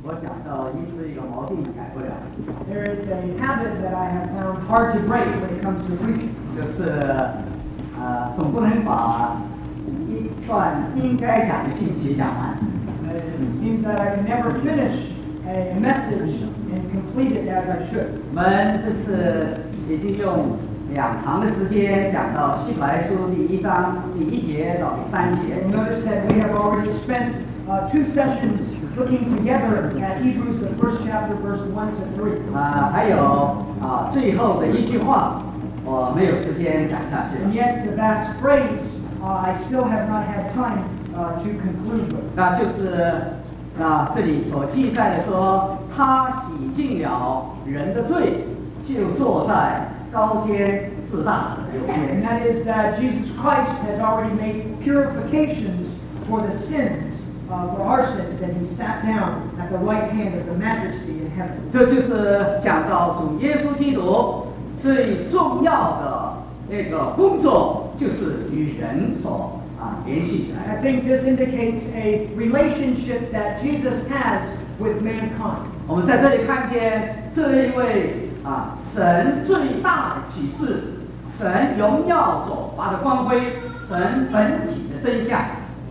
我讲到医治一个毛病改不了， There is a habit that I have found hard to break when it comes to preaching. 就是总不能把一段应该讲的信息讲完。 It seems that I can never finish a message and complete it as I should. 我们这次已经用2堂的时间讲到希伯来书第1章第1节到第3节。 You'll notice that we have already spent 2 sessions looking together at Hebrews, the first chapter, verse 1 to 3. 还有最后的一句话，我没有时间讲下去 And yet, the last phrase, I still have not had time to conclude with. 那就是这里所记载的说，他洗净了人的罪，就坐在高天至大者的右 And 边。 that is that Jesus Christ has already made purifications for the sins, for our sins, and he sat down at the right hand of the majesty in heaven. 这就是讲到主耶稣基督最重要的那个工作，就是与人所联系起来 I。think this indicates a relationship that Jesus has with mankind. 我们在这里看见这一位神最大的启示，神荣耀所发的光辉，神本体的真相。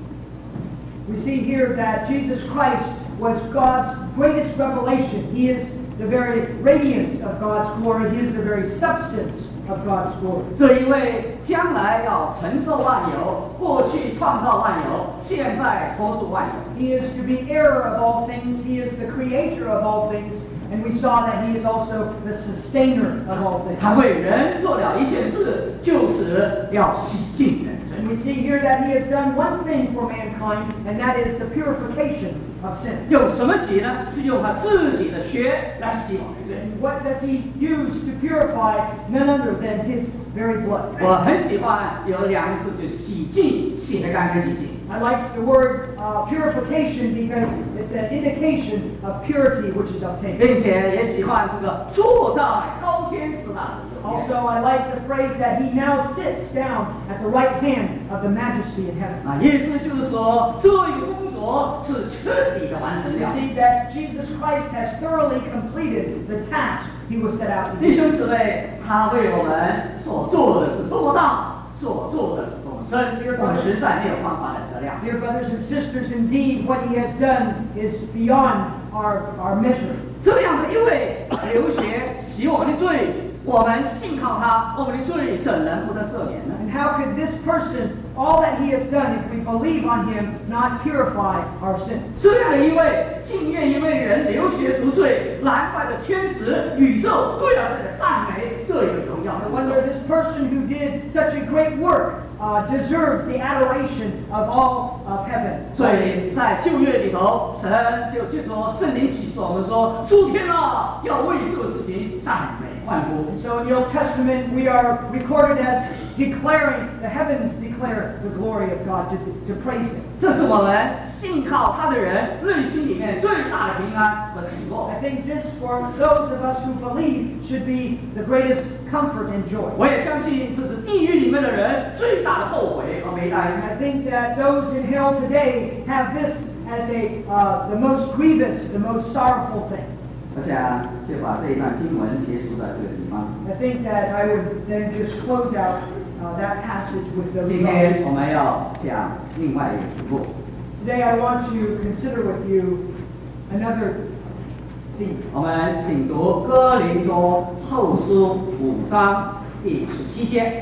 We see here that Jesus Christ was God's greatest revelation. He is the very radiance of God's glory. He is the very substance of God's glory. 这一位将来要承受万有，过去创造万有，现在托住万有。 He is to be heir of all things. He is the creator of all things. And we saw that he is also the sustainer of all things. 他为人做了一件事，就是要洗净人。 And we see here that he has done one thing for mankind, and that is the purification of sin. 用什么洗呢？是用他自己的血来洗我们的罪。 And what does he use to purify? None other than his very blood. 我很喜欢有2个字，就是洗净，洗得干干净净。 I like the word purification because it's an indication of purity which is obtained. 并且也喜欢这个坐在高天之大的右边。 Also, I like the phrase that he now sits down at the right hand of the majesty in heaven. 意思就是说，这一个工作是彻底的完成 We 了。 see that Jesus Christ has thoroughly completed the task he was set out to 弟 do. 兄姊妹，他为我们所做的是多么大，所做的是多么深，我们实在没有办法来测量。 Dear brothers and sisters, indeed, what he has done is beyond our measure. 这样的一位流血洗我们的罪，我们信靠他，我们的罪怎能不得赦免呢？ And how could this person, all that he has done, if we believe on him, not purify our sins? 这样的一位竟愿意为人流血赎罪，难怪的天使、宇宙都要在这赞美这一个荣耀的 I 观 wonder 众。 this person who did such a great work deserves the adoration of all of heaven. 所以在旧约里头，神就借着圣灵启示我们说，诸天啊，要为这个事情赞美万国。 So in the Old Testament, we are recorded as declaring, the heavens declare the glory of God, to praise him. 这是我们信靠他的人内心里面最大的平安和喜乐。 I think this, for those of us who believe, should be the greatest comfort and joy. 我也相信这是地狱里面的人最大的后悔和悲 And 哀。 I think that those in hell today have this as the most grievous, the most sorrowful thing. 我想就把这一段经文结束在这个地方。 I think that I would then just close out that passage with those 今天 thoughts. 我们要讲另外一个题目。 Today I want to consider with you another theme. 我们请读哥林多后书5章第17节。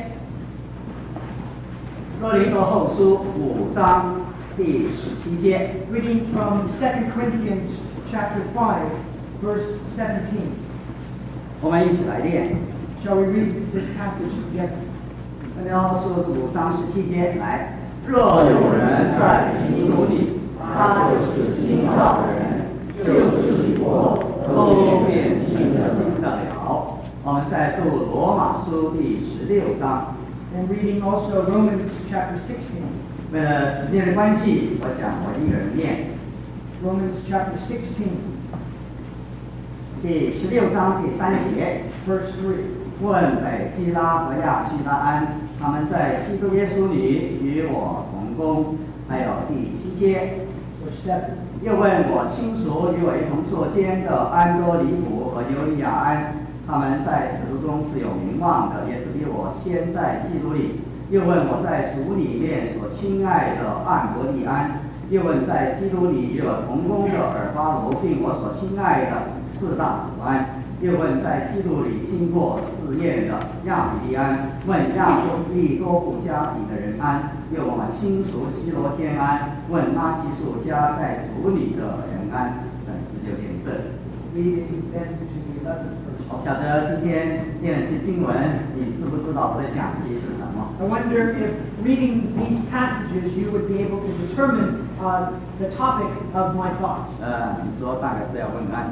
哥林多后书5章第17节。 Reading from 2 Corinthians chapter 5, verse 17. 我们一起来念。 Shall we read this passage together? 哥林多后书5章17节，来。若有人在基督里，他就是新造的人，旧事已过，都变新的了。我们再读罗马书第16章。 And reading also Romans chapter 16. 为了时间的关系，我想我一个人念。 Romans chapter 16, 第16章第3节， verse 3. 问北基拉和亚基拉安，他们在基督耶稣里与我同工。还有第7节， Verse 7. 又问我亲属与我一同作监的安多尼普和尤利亚安，他们在使徒中是有名望的，也是比我先在基督里。又问我在主里面所亲爱的安伯利安，又问在基督里与我同工的尔巴罗，并我所亲爱的四大主安。又问在基督里经过试验的亚比利安，问亚利多布家里的人安。又问我亲属希罗天安，问拉基数家在主里的人安。19点正。我晓得今天念的是经文，你知不知道我在讲的是什么 I wonder if reading these passages you would be able to determine the topic of my thoughts. 你说大概是要问安。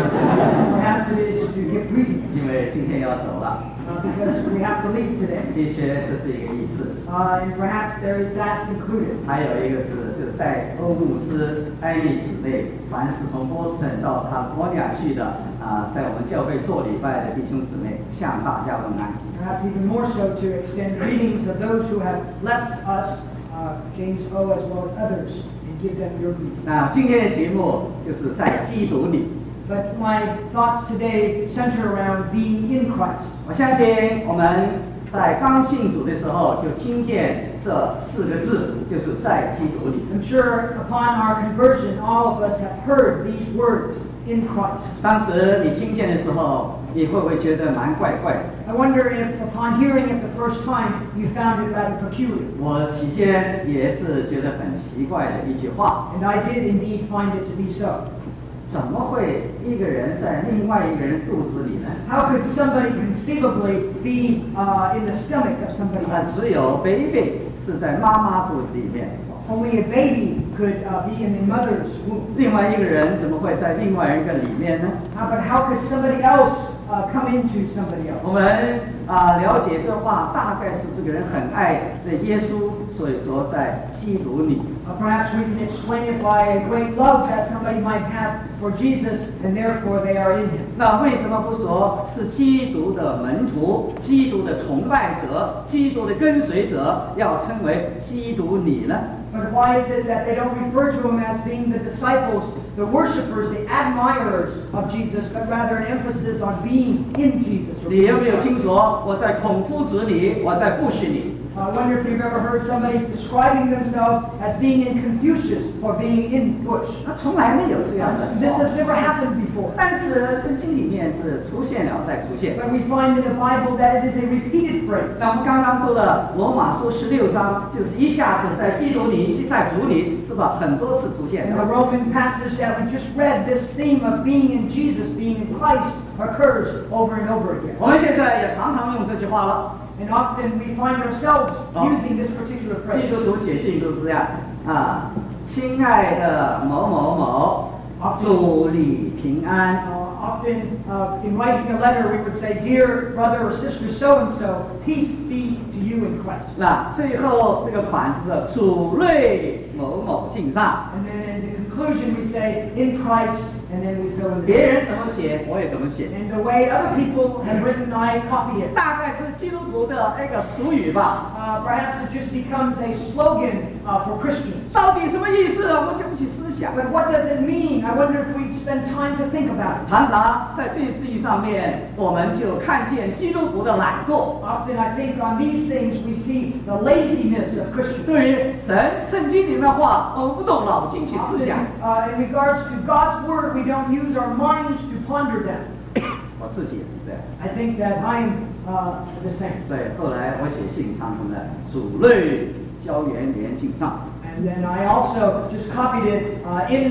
Perhaps it is to give greetings. 因为今天要走了。 Because we have to leave today. 的确，这是一个意思。 And perhaps there is that included. 还有一个就是带欧牧师、艾利姊妹，凡是从波士顿到卡佛尼亚去的在我们教会做礼拜的弟兄姊妹，向大家问安。 Perhaps even more so to extend greetings of those who have left us, James O. as well as others, and give them your greetings. 那今天的节目就是在基督里。 But my thoughts today center around being in Christ. 我相信我们在刚信主的时候就听见这4个字，就是在基督里。 I'm sure upon our conversion, all of us have heard these words, in Christ. 当时你听见的时候，你会不会觉得蛮怪怪的？ I wonder if upon hearing it the first time, you found it rather peculiar. 我起先也是觉得很奇怪的一句话。 And I did indeed find it to be so. 怎么会一个人在另外一个人肚子里呢？ How could somebody conceivably be in the stomach of somebody else? 只有 baby 是在妈妈肚子里面。 Only a baby could be in the mother's womb. 另外一个人怎么会在另外一个里面呢？ But how could somebody else come into somebody else? 我们了解这话，大概是这个人很爱这耶稣，所以说在基督里。 Perhaps we can explain it by a great love that somebody might have for Jesus, and therefore they are in him. 那为什么不说是基督的门徒、基督的崇拜者、基督的跟随者，要称为基督里呢？ But why is it that they don't refer to him as being the disciples, the worshipers, the admirers of Jesus, but rather an emphasis on being in Jesus? 你有没有听说我在孔夫子里，我在不许里？ I wonder if you've ever heard somebody describing themselves as being in Confucius or being in Bush. 从来没有这样的。 This has never happened before. 但是圣经里面是出现了再出现。 But we find in the Bible that it is a repeated phrase. 那我们刚刚读了罗马书16章，就是一下子在基督里，在主里，是吧？很多次出现 In 的 the。Roman passage that we just read, this theme of being in Jesus, being in Christ, occurs over and over again. 我们现在也常常用这句话了。 And often we find ourselves using this particular 基 phrase. 督徒写信都是这样亲爱的某某某，主你平安。 Often in writing a letter, we would say, "Dear brother or sister so-and-so, peace be to you in Christ." 那最后这个款是主内某某敬上。 And then in the conclusion, we say, "In Christ," and then we fill in the 别人怎么写，我也怎么写。 And the way other people have written, I copy it. 大概是基督徒的那个俗语吧。 Perhaps it just becomes a slogan for Christians. 到底什么意思？我们就不去思想。 But what does it mean? I wonder if we spend time to think about it. 常常在这事情上面，我们就看见基督徒的懒惰。 Often I think on these things we see the laziness of Christians. 对于圣经里面的话，我们不动脑筋去思想。 In regards to God's Word, we don't use our minds to ponder them. 我自己也是这样。 I think that I'm the same. 所以后来我写信常常的主内交元连敬上。 And then I also just copied it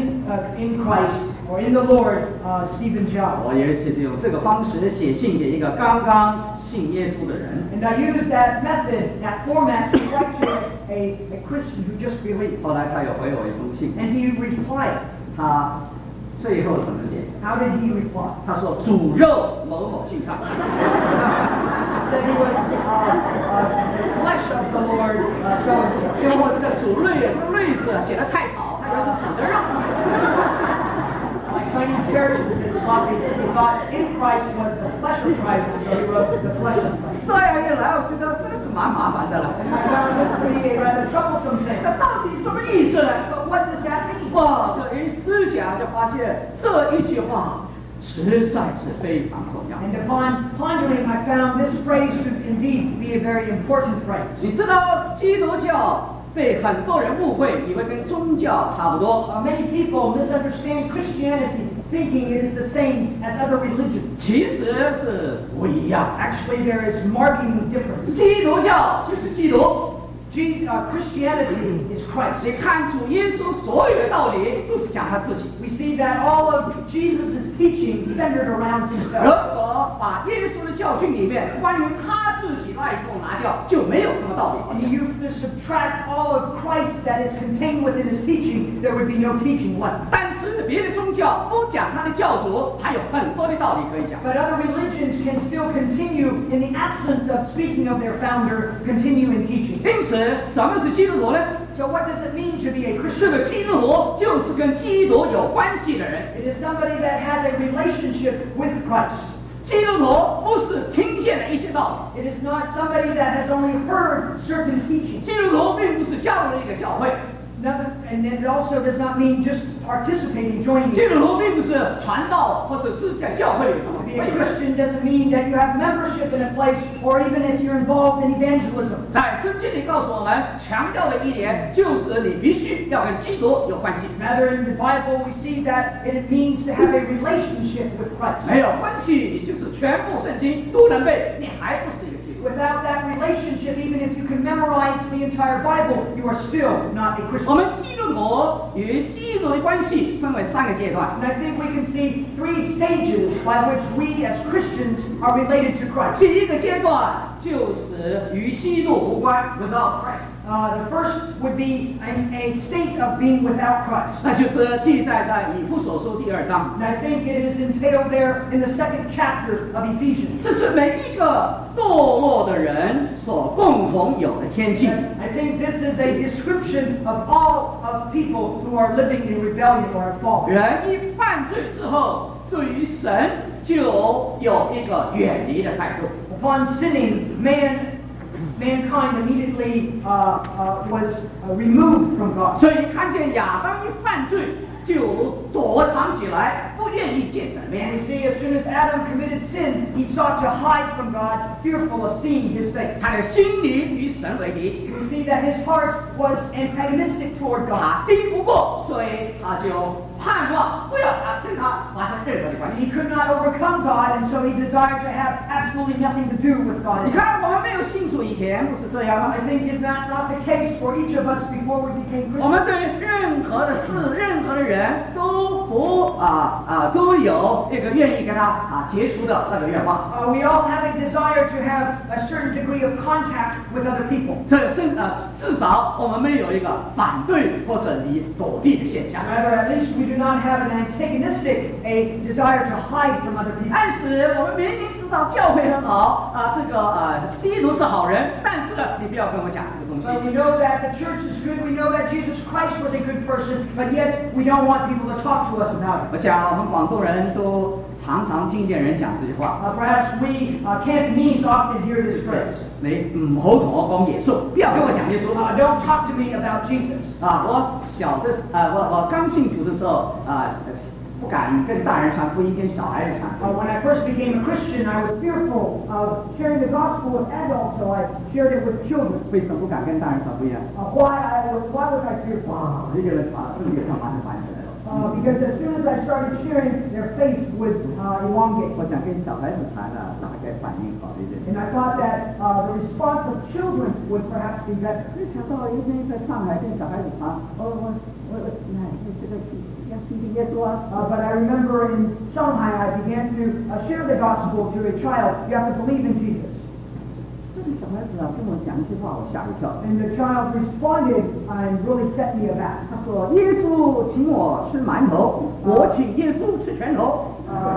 in Christ or in the Lord, Stephen Jobs. 我也是用这个方式写信给一个刚刚信耶稣的人。 And I used that method, that format, to write to a Christian who just believed. 后来他有回我一封信， And he replied. 他最后怎么写？ How did he reply? 他说主肉某某敬上。 That he was the flesh of the Lord, so-and-so. 因为我这个主内这个内字写得太好，他就是主的肉。 My Chinese parents did sloppy. He thought in Christ was the flesh of Christ, so he wrote the flesh of Christ. 这样一来，我觉得这是蛮麻烦的了。 I found this to be a rather troublesome thing. 这到底什么意思呢？ But what does that mean? 我想，就发现这一句话实在是非常重要。 And upon pondering, I found this phrase to indeed be a very important phrase. 你知道基督教被很多人误会，以为跟宗教差不多。 Many people misunderstand Christianity, thinking it is the same as other religions. 其实是不一样。 Actually, there is marking difference. 基督教就是基督。 Christianity is Christ. 你看主耶稣所有的道理都是讲他自己。 We see that all of Jesus' teaching centered around 如 himself. 果把耶稣的教训里面关于他自己那一部拿掉，就没有什么道理。 And you to subtract all of Christ that is contained within his teaching, there would be no teaching left. 但是别的宗教不讲他的教主，还有很多的道理可以讲。 But other religions can still continue, in the absence of speaking of their founder, continue in teaching. 因此，什么是基督徒呢？ So what does it mean to be a 这 Christian? 个基督徒就是跟基督有关系的人。 It is somebody that has a relationship with Christ. 基督徒不是听见了一些道 It is not somebody that has only heard certain 理， teachings. 基督徒并不是加入了一个教会， And it also does not mean just participating, joining. 基督徒并不是传道或者是在教会里什么 To be a 会。 Christian doesn't mean that you have membership in a place, or even if you're involved in evangelism. 在圣经里告诉我们，强调的一点就是你必须要跟基督有关系， Rather, in the Bible, we see that it means to have a relationship with Christ. 没有关系，你就是全部圣经都能背，你还不是一个基督徒。 Without that relationship, even if you can memorize the entire Bible, you are still not a 我 Christian. 们基督徒与基督的关系分为3个阶段。 And I think we can see 3 stages by which we as Christians are related to Christ. 第一个阶段就是与基督无关 ，without Christ。 The first would be a state of being without Christ. 那就是记载在以弗所书第2章， And I think it is entailed there in the 2nd chapter of Ephesians. 这是每一个堕落的人所共同有的天性。 I think this is a description of all of people who are living in rebellion or have fallen. 人一犯罪之后，对于神就有一个远离的态度。 Upon sinning, mankind immediately was removed from God. 所以看见亚当一犯罪，就躲藏起来，不愿意见神 And 面。 we see as soon as Adam committed sin, he sought to hide from God, fearful of seeing his face. 他的心里与神为敌， We see that his heart was antagonistic toward 他 God. 敌不过，所以他就盼望不要跟他发生任何的关 And 系。 he could not overcome God, and so he desired to have absolutely nothing to do with God. 你看，我们没有信主以前不是这样吗？ I think is that not the case for each of us before we became 我们 Christians? 对任何的事、任何的人都有这个愿意跟他结除的那个愿望。 We all have a desire to have a certain degree of contact with other people. 至少我们没有一个反对或者躲避的现象。 However, at least we do not have an antagonistic, a desire to hide from other people. 但是我们明明知道教会很好基督是好人，但是呢，你不要跟我讲这个东 But 西。 we know that the church is good. We know that Jesus Christ was a good person, but yet we don't want people to talk to us about it. 我想我们广东人都常常听见人讲这句话。 Perhaps we Cantonese often hear this phrase. 你唔好同我講耶穌，不要跟我講耶穌。 Don't talk to me about Jesus. 我剛信主的時候不敢跟大人傳福音，跟小孩子傳福音。 When I first became a Christian, I was fearful of sharing the gospel with adults, so I shared it with children. 為什麼不敢跟大人傳福音？ Why was I fearful? 一個人這個上班就煩起來了。 Because as soon as I started sharing, their faith would elongate. 我想跟小孩子談大概反應好一點。 And I thought that the response of children would perhaps be better. 想到一天在上海跟小孩子談，要信耶穌啊。 But I remember in Shanghai, I began to share the gospel to a child. You have to believe in Jesus. 這個小孩子跟我講一句話，我嚇一跳。 And the child responded and really set me aback. 他說：耶穌請我吃饅頭，我請耶穌吃拳頭。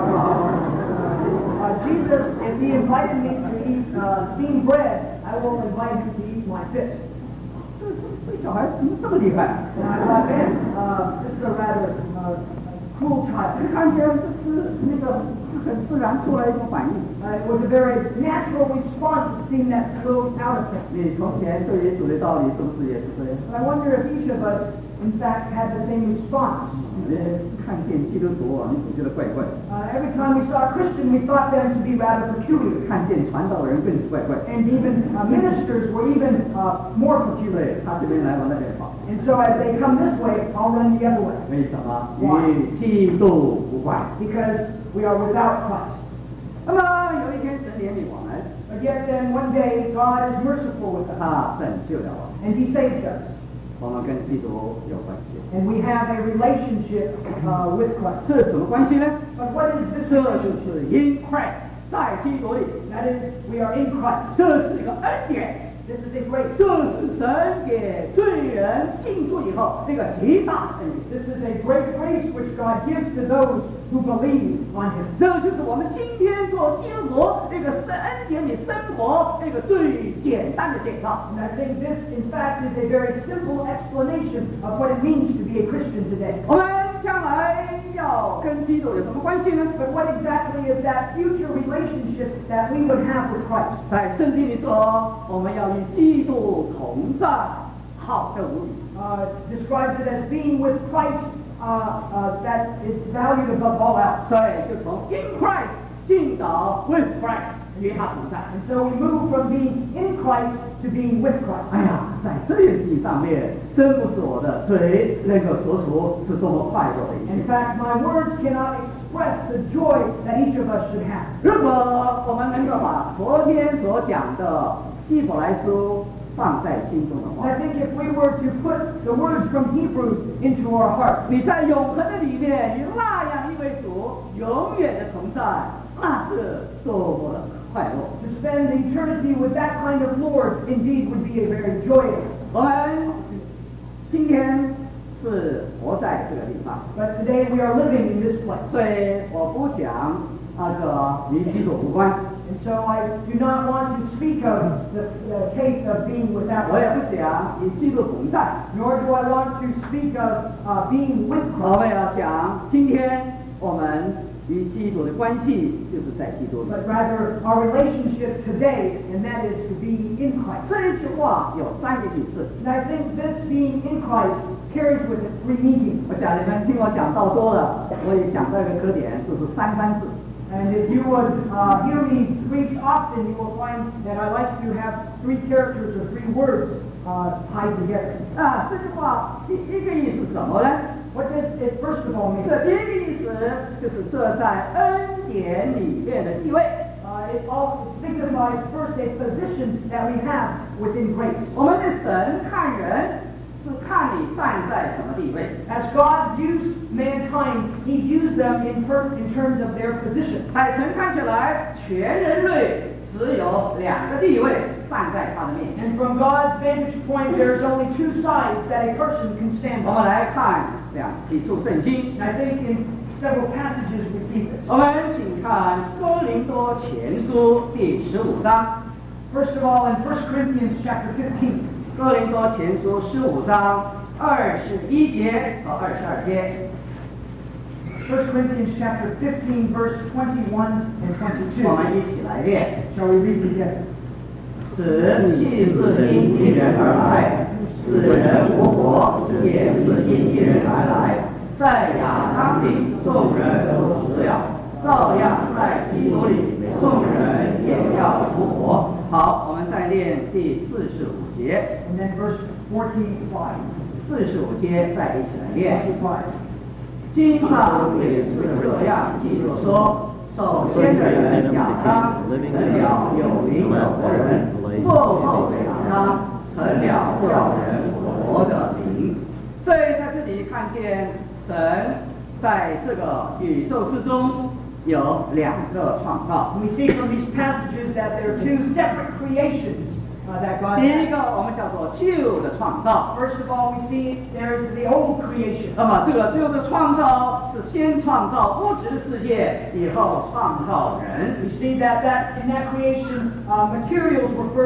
Jesus, if he invited me to eat steamed bread, I will invite him to eat my fist. 這小孩怎麼這麼厲害？ And I thought, man, this is a rather cool child. 看起來就是那個很自然出來一種反應。 It was a very natural response to seeing that flowed out of him. 你從前對耶穌的道理是不是也是這樣？ But I wonder if each of us, in fact, had the same response. 看见基督徒你总觉得怪怪。 Every time we saw a Christian, we thought them to be rather peculiar. 看见传道人更是怪怪。 And even ministers were even more peculiar. 他这边来往那边跑。 And so as they come this way, I'll run the other way. 为什么？与基督无关。 Because we are without Christ. 那么有一天神怜悯我们。 But yet then one day God is merciful with us. 他拯救了我们。 And He saved us. 我们跟基督有关系。 And we have a relationship with Christ. 这是什么关系呢？ But what is this 这就 relationship? 是因 Christ 在基督里。 That is, we are in Christ. 这是一个恩典。 This is a grace. 这是神给罪人信主以后这个极大的恩典。 This is a great grace which God gives to those who believe on Him. 这就是我们今天做基督徒这个恩典里生活这个最简单的介绍。 And I think this, in fact, is a very simple explanation of what it means to be a Christian today. 我们将来要跟基督有什么关系呢？ But what exactly is that future relationship that we would have with Christ? 在圣经里说，我们要与基督同在，好的无比。 Describes it as being with Christ that is valued above all else. 所以就从 in Christ 进到 with Christ 与他同在。 And so we move from being in Christ to being with Christ. 哎呀，在这件事情上面，真不是我的嘴能够说出是多么快乐的一 In 件。 fact, my words cannot express the joy that each of us should have. 如果我们能够把昨天所讲的希伯来书放在心中的 And 话， I think if we were to put the words from Hebrews into our hearts, 你在永恒的里面与那样一位主永远的同在，那是多么的快乐。 to spend eternity with that kind of Lord indeed would be a very joyous. 我们今天是活在这个地方， But today we are living in this place. 所以我不讲那个与基督无关， And so I do not want to speak of the case of being without 我也 Christ, 不讲与基督同在， nor do I want to speak of being with 我 Christ. 们要讲今天我们与基督的关系就是在基督里。 But rather our relationship today, and that is to be in Christ. 这一句话有三个意思。 And I think this being in Christ carries with it three meanings. 我想你们听我讲到多了，我也讲到一个特点，就是三番字。 And if you would hear me preach often, you will find that I like to have three characters or three words tied together. 这句话第一个意思是什么呢？ What does it first of all mean? 这第一个意思就是这在恩典里面的地位。 It also signifies first a position that we have within grace. 我们的神看人是看你站在什么地位。 As God views mankind, He views them in terms of their position. 在神看起来，全人类只有两个地位站在他的面前。 And from God's vantage point, there's only two sides that a person can stand 我们 on. 来看几处圣经。 And I think in several passages we see this. 我们请看哥林多前书第15章。 First of all, in 1 Corinthians chapter 15. 哥林多前书15章21节和22节。 1 Corinthians chapter 15, verse 21 and 22. 我们一起来念。 Shall we read together? 死既是因一人而来，死人复活也是因一人而来。在亚当里众人都死了，照样在基督里众人也要复活。好，我们再念第45节。 And then verse 45. 45节再一起来念。 45. 经上也是这样记着说，首先的人亚当成了有灵有的人，过后的亚当成了叫人活的灵。所以在这里看见神在这个宇宙之中有两个创造。 We see from these passages that there are two separate creations that God 第一 has. 个我们叫做旧的创造。 First of all, we see there's the old creation. 那么这个旧的创造是先创造物质世界，以后创造人。 We see that in that creation, materials were first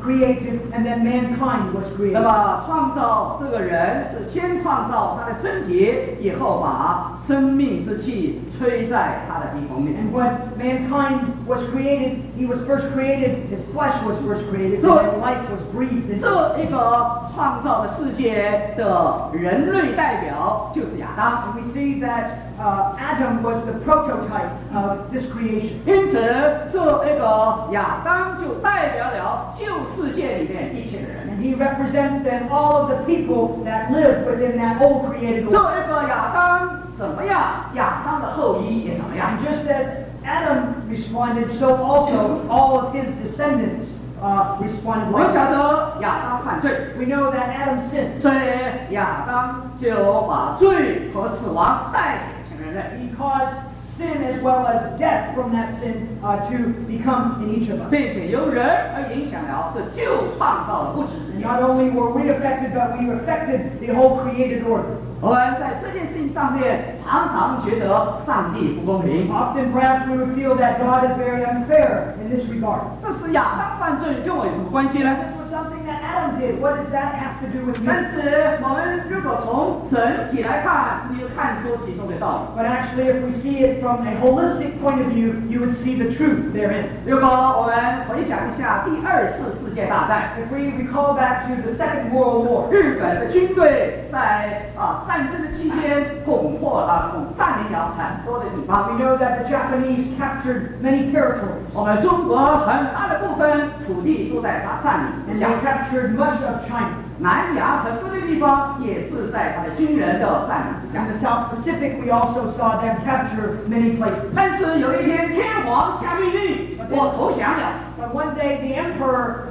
created, and then mankind was 那 created. 么创造这个人是先创造他的身体，以后把生命之气吹在他的鼻孔里。 And when mankind was created, he was first created, his flesh was first created, and then life was breathed into. 这一个创造的世界的人类代表就是亚当。 And we see that Adam was the prototype of this creation. 因此，这一个亚当就代表了旧世界里面一切的人。 And he represents then all of the people that lived within that old created 这 order. 一个亚当怎么样，亚当的后裔也怎么样。 And just as Adam responded, so also all of his descendants responded 我们 like 晓 that. 得亚当犯罪， We know that Adam sinned 所以亚当就把罪和死亡带给全人类。 he caused sin as well as death from that sin to become in each of us. 并且由人而影响了这旧创造的物质世 And 界。 not only were we affected, but we affected the whole created order. 我们在这件事情上面常常觉得上帝不公平。 Often perhaps we would feel that God is very unfair in this regard. 这是亚当犯罪跟我有什么关系呢？ This was something that Adam did. What does that have to do with 但 me? 是我们如果从整体来看，你就看出其中的道理。 But actually, if we see it from a holistic point of view, you would see the truth therein. 如果我们回想一下第二次世界大战， If we recall back to the Second World War, 日本的军队在战争的期间占领了很多的地方。 we know that the Japanese captured many territories. 我们中国很大的部分土地都在他占领 And 之 they 下。 captured much of China. 南洋很多的地方也是在他的军人的占领之下 In。the South Pacific, we also saw them capture many places. 但是有一天，天皇下命令，我投降了。 But one day, the emperor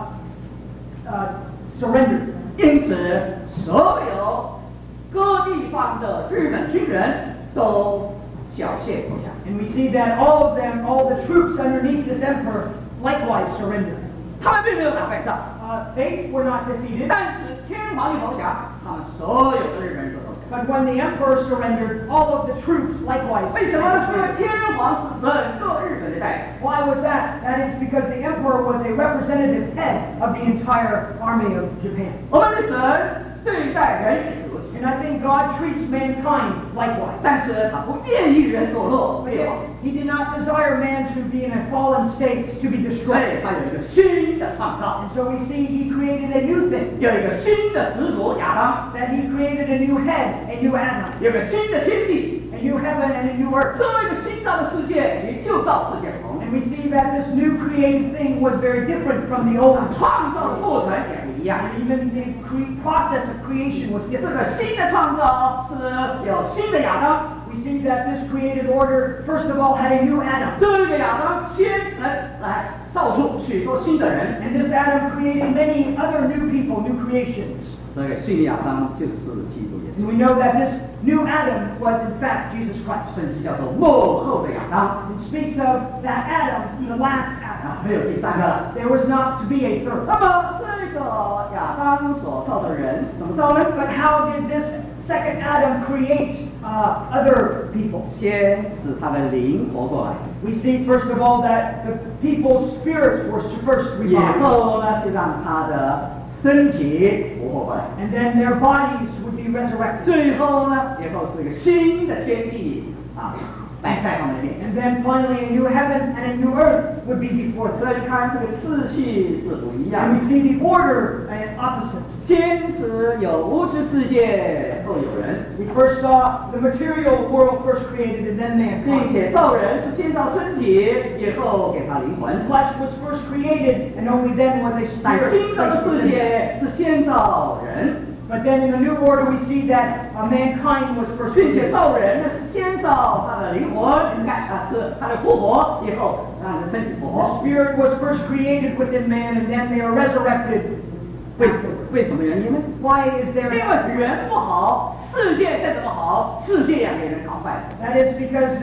surrendered. 因此，所有各地方的日本军人都缴械投降。 And we see that all of them, all the troops underneath this emperor, likewise surrendered. 他们并没有打败仗， They were not defeated. 但是天皇一投降，他们所有的日本人都投降。 But when the emperor surrendered, all of the troops likewise 为什么？因为 surrendered. 天皇是整个日本的代表。 Why was that? That is because the emperor was a representative head of the entire army of Japan. 我们的神对待人也是如此， And I think God treats mankind likewise. 但是他不愿意人堕落灭亡， He did not desire man to be in a fallen state to be 所以 destroyed. 他有一个新的创造， And so we see he created a new thing. 有一个新的始祖亚当， That he created a new head, a new Adam, 有一个新的天地。 a new heaven, and a new earth. 这个新造的世界与旧造世界不同， And we see that this new created thing was very different from the old. 创造的过程也不一样。 And even the process of creation was 这 different. 个新的创造是有新的亚当， We see that this created order, first of all, had a new Adam. 这个亚当先来造出许多新的人， And this Adam created many other new people, new creations. 这个新的亚当就是基督耶 And 稣， we know that this new Adam was in fact Jesus Christ. 圣经叫做末后的亚当。 It speaks of that Adam, the last Adam. 没有第三个了。 There was not to be a third. 那么这个亚当所造的人怎么造呢？ But how did this second Adam create other people? 先使他的灵活过来， We see first of all that the people's spirits were first 以 revived. 后呢就让他的身体活过来。 And then their bodies would be resurrected. 最后呢，以后是一个新的天地摆在他们的面前。 And then finally a new heaven and a new earth would be before 所 them. 以看这个次序是不一样 And 的。 we see the order and opposite. 先是有物质世界，后有人， We first saw the material world first created and then 并 mankind. 且造人是先造身体，以后给他灵魂。 Flesh was first created and only then was a 但 spirit 新造的 placed 世 within. 界是先造人， But then in the new order we see that mankind was first 并且 created. 造人呢是先造他的灵魂，是他的复活，以后让他的身体复 The 活。 spirit was first created within man and then they are resurrected. 为什么原因呢？ Why is there 因为人不好，世界再怎么好，世界也给人搞坏了。 That is because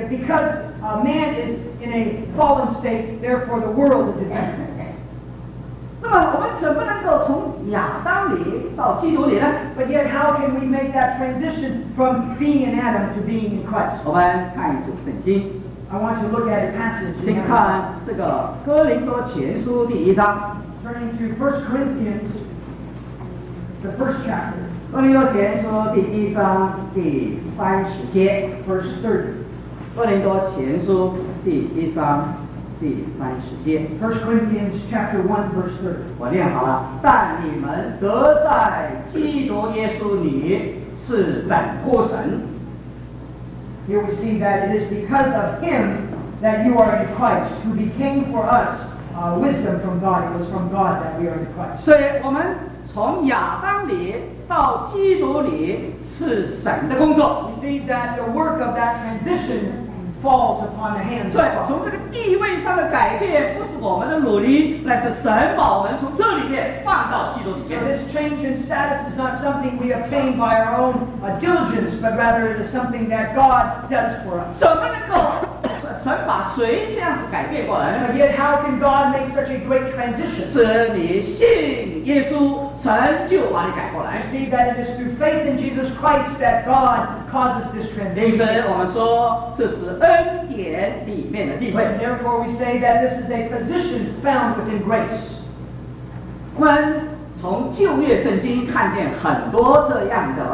man is in a fallen state, therefore the world is in evil. 那么我们怎么能够从亚当里到基督里呢？ But yet how can we make that transition from being in Adam to being in Christ? 我们看一组圣经， I want to look at a passage. 请看这个哥林多前书第1章。 Turning to 1 Corinthians, the first chapter. 哥林多前书第1章第30节 verse 30. 哥林多前书第1章第30节 1 Corinthians chapter 1, verse 30. 我念好了。但你们得在基督耶稣里是本乎神。 Here we see that it is because of him that you are in Christ, who became for us wisdom from God. It was from God that we are in Christ. 所以我们从亚当里到基督里是神的工作。 We see that the work of that transition falls upon the hands 所 of 以 God. 从这个地位上的改变，不是我们的努力，乃是神把我们从这里面放到基督里 So 面。 this change in status is not something we obtain by our own diligence, but rather it is something that God does for us. 怎么能够神把谁这样子改变过来呢？ But yet, how can God make such a great transition? 是你信耶稣，神就把你改过来 I。see that it is through faith in Jesus Christ that God causes this 因此 transition. 我们说这是恩典里面的地位。 And therefore, we say that this is a position found within grace. 我们从旧约圣经看见很多这样的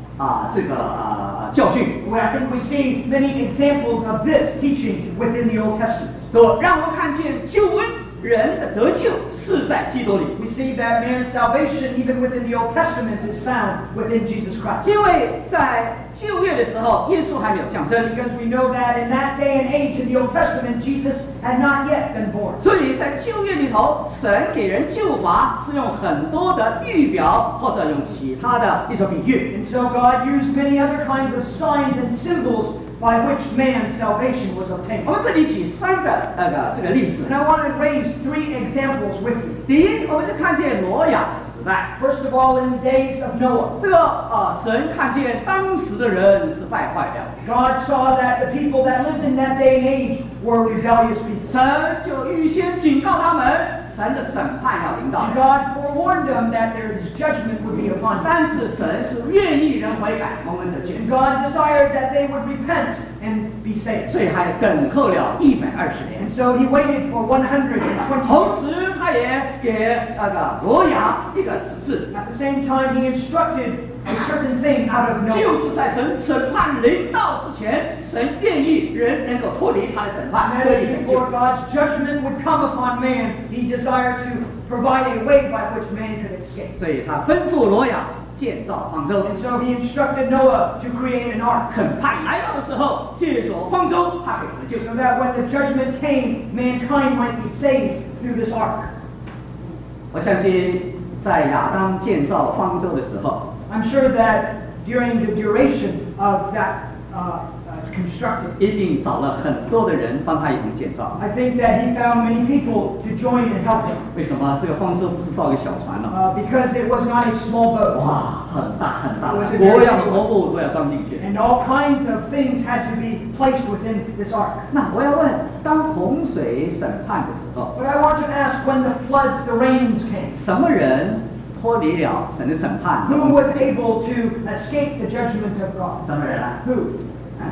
教训， Well, I think we see many examples of this teaching within the Old Testament. 都让我们看见救恩人的得救是在基督里。 We see that man's salvation, even within the Old Testament, is found within Jesus Christ. 因为在旧约的时候，耶稣还没有降生， Because we know that in that day and age in the Old Testament, Jesus had not yet been born. 所以在旧约里头，神给人救罚是用很多的预表，或者用其他的一种比喻。 And so God used many other kinds of signs and symbols by which man's salvation was 我 obtained. 们这里举3个这个例子 And。I want to raise 3 examples with you. 第一，我们就看见挪亚的时代， First of all, in the days of Noah, 这个神看见当时的人是败坏的， God saw that the people that lived in that day and age were rebellious people. 神就预先警告他们，神的审判要临到 And。God forewarned them that their judgment would be upon them. 但是神是愿意人悔改，蒙恩得救， And God desired that they would repent and be saved. 所以还等候了120年。 And so he waited for 120 years. 同时，他也给挪亚一个指示， At the same time, he instructed a certain thing out of 就 Noah. 是在神审判临到之前，神愿意人能够脱离他的审判， And 得以拯救 before。God's judgment would come upon man, he desired to provide a way by which man could escape. 所以他吩咐挪亚建造方舟。 And so he instructed Noah to create an ark, 审判来到的时候，借着方舟，他可以得救。 so that when the judgment came, mankind might be saved through this ark. 我相信，在亚当建造方舟的时候， I'm sure that during the duration of that constructed, 一定找了很多的人帮他一同建造。 I think that he found many people to join and help him, 为什么这个方舟不是造一个小船呢？ because it was not a small boat. 哇，很大很大的，各样的活物都要装进去。 And all kinds of things had to be placed within this ark. 那我要问，当洪水审判的时候， But I want to ask, when the floods, the rains came, 什么人脱离了神的审判？ who was able to escape the judgment of God? 什么人啊？ Who?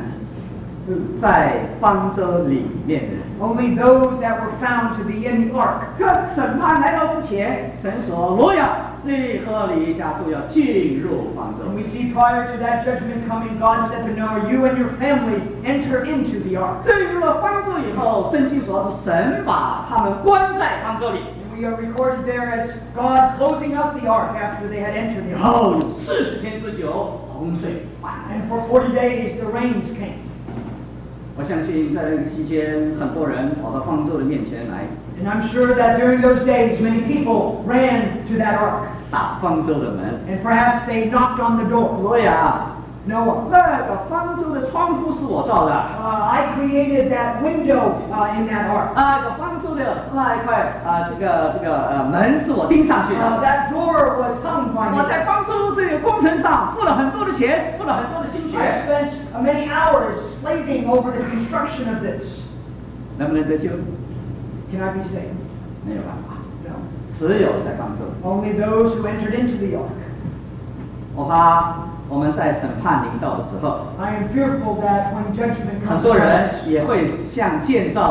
在方舟里面的人。 Only those that were found to be in the ark. 可审判来到之前，神说：“挪亚，你和你一家都要进入方舟。 And we see prior to that judgment coming, God said to Noah, you and your family enter into the ark. 进入了方舟以后，圣经说是神把他们关在方舟里， And we are recorded there as God closing up the ark after they had entered the 然 ark. 后40天之久，洪水泛滥。 And for 40 days the rains came. 我相信在那个期间，很多人跑到方舟的面前来， And I'm sure that during those days many people ran to that ark. 打方舟的门。 And perhaps they knocked on the door. 挪亚， Noah, 那个方舟的窗户是我造的， I created that window in that ark. 那个方舟的那一块门是我钉上去的。 That door was hung by 我 me. 在方舟这个工程上付了很多的钱，付了很多的心 I 血， spent many hours slaving over the construction of this. 能不能得救？ Can I be saved? 没有办法， No. 只有在方舟。 Only those who entered into the ark. 我怕我们在审判临到的时候， I am fearful that when judgment 很 comes, 多人也会像建造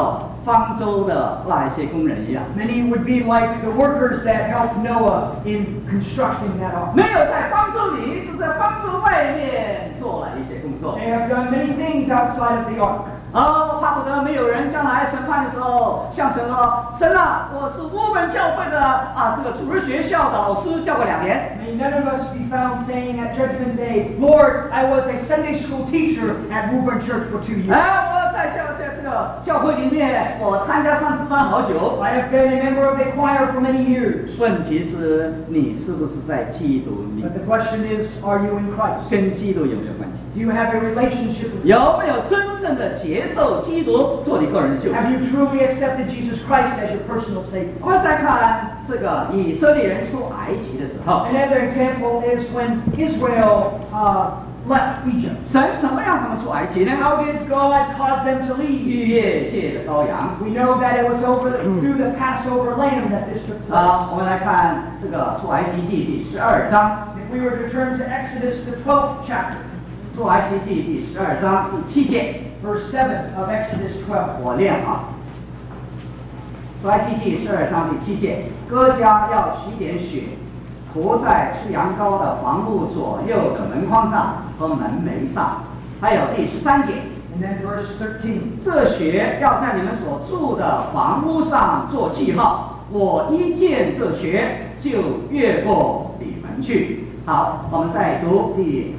方舟的那一些工人一样。 Many would be like the workers that helped Noah in constructing that ark. 没有在方舟里，是在方舟外面做了一些工作。 They have done many things outside of the ark. 巴不得没有人将来审判的时候向神说：“神啊，我是我们教会的这个主日学校的老师，教过2年。” May none of us be found saying at Judgment Day, Lord, I was a Sunday school teacher at Woburn Church for 2 years. 我在这个教会里面，我参加唱诗班好久。 I have been a member of a choir for many years. 问题是你是不是在基督里？ But the question is, are you in Christ? 跟基督有没有关系？ Do you have a relationship with 有 God? 没有真正的接受基督做你个人的救主？ Have you truly accepted Jesus Christ as your personal Savior? 我们再看这个以色列人出埃及的时候， Another example is when Israel left Egypt. 神怎么样他们出埃及呢？ How did God cause them to leave? 逾越界的羔羊。 We know that it was through the Passover lamb that this took place. 我们来看这个出埃及记第12章， If we were to turn to Exodus, the 12th chapter, 出埃及记第12章第7节， verse 7 of Exodus 12. 我念出埃及记12章第7节，各家要取点血，涂在吃羊羔的房屋左右的门框上和门楣上。还有第13节， And then verse 13. 这血要在你们所住的房屋上做记号，我一见这血就越过你们去。好，我们再读第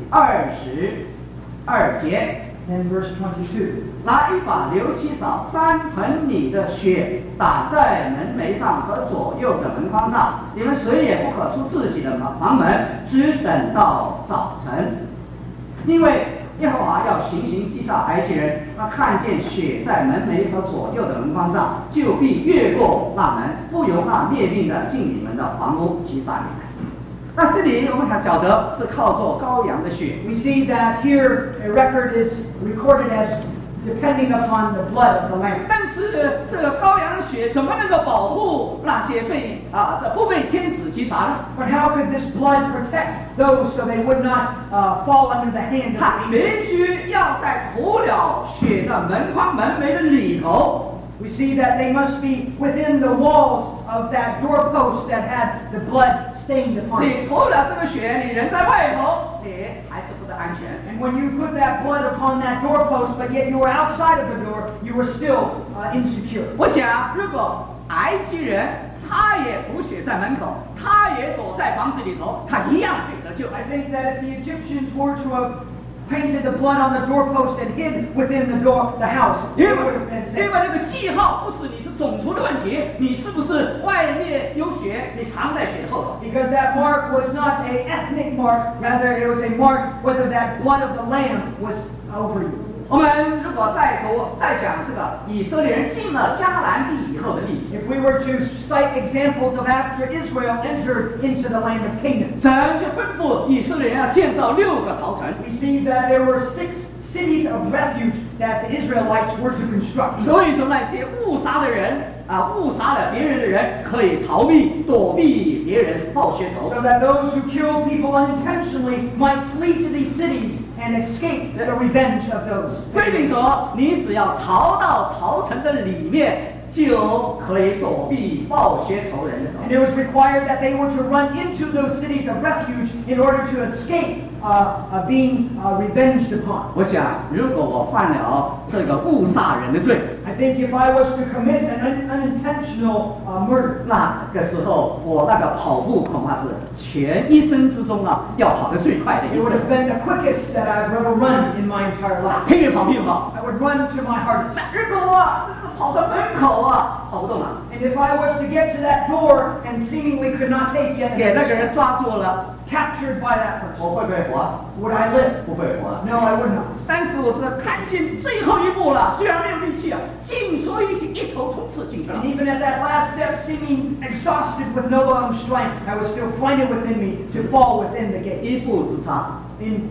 22节。 Then verse 22. 拿一把流七扫3盆里的血打在门楣上和左右的门框上，你们谁也不可出自己的房门，只等到早晨，因为耶和华要行击杀埃及人，他看见血在门楣和左右的门框上，就必越过那门，不由那灭命的进你们的房屋击杀你们。那这里我们还晓得是靠着羔羊的血。 We see that here a record is recorded as depending upon the blood of the lamb. 但是这个羔羊的血怎么能够保护那些不被天使击杀呢？ But how could this blood protect those so they would not fall under the hand of 它 the 必 enemy? 须要在涂了血的门框门楣的里头。 We see that they must be within the walls of that doorpost that had the blood stained upon 你 it. 涂了这个血，你人在外头，你还是不得安全。 And when you put that blood upon that doorpost, but yet you were outside of the door, you were still insecure. 我想，如果埃及人他也涂血在门口，他也躲在房子里头，他一样可以得救。 I think that if the Egyptians were to have painted the blood on the doorpost and hid within the house, 因 it 为 would have been 因 safe. 为那个记号不是你是种族的问题，你是不是外面有血，你藏在血后头。 Because that mark was not an ethnic mark, rather it was a mark whether that blood of the lamb was over you. 我们如果再讲这个以色列人进了迦南地以后的历史， If we were to cite examples of after Israel entered into the land of Canaan, 神就吩咐以色列人要建造6个逃城。 we see that there were 6 cities of refuge that the Israelites were to construct. 所以说那些误杀的人误杀了别人的人可以逃避躲避别人报血仇。 So that those who kill people unintentionally might flee to these cities and escape the revenge of those. 规定说，你只要逃到逃城的里面，就可以躲避报血仇人的手。 And it was required that they were to run into those cities of refuge in order to escape being revenged upon. 我想，如果我犯了这个误杀人的罪， I think if I was to commit an unintentional murder, 那个时候我那个跑步恐怕是全一生之中要跑得最快的 it 一 would 次。 have been the quickest that I've ever run in my entire life. 拼命跑，拼命跑。 I would run to my heart. 如果我跑到门口跑不动了， And if I was to get to that door and seemingly could not take it, 给那个人抓住了， captured by that person, 我会不会活？ would I live? 不会活了。 No, I would not. 但是我是看见最后一步了，虽然没有力气尽所欲行，一头冲刺进去了 And。even at that last step, seeming exhausted with no own strength, I would still find it within me to fall within the gate. 一步之差， In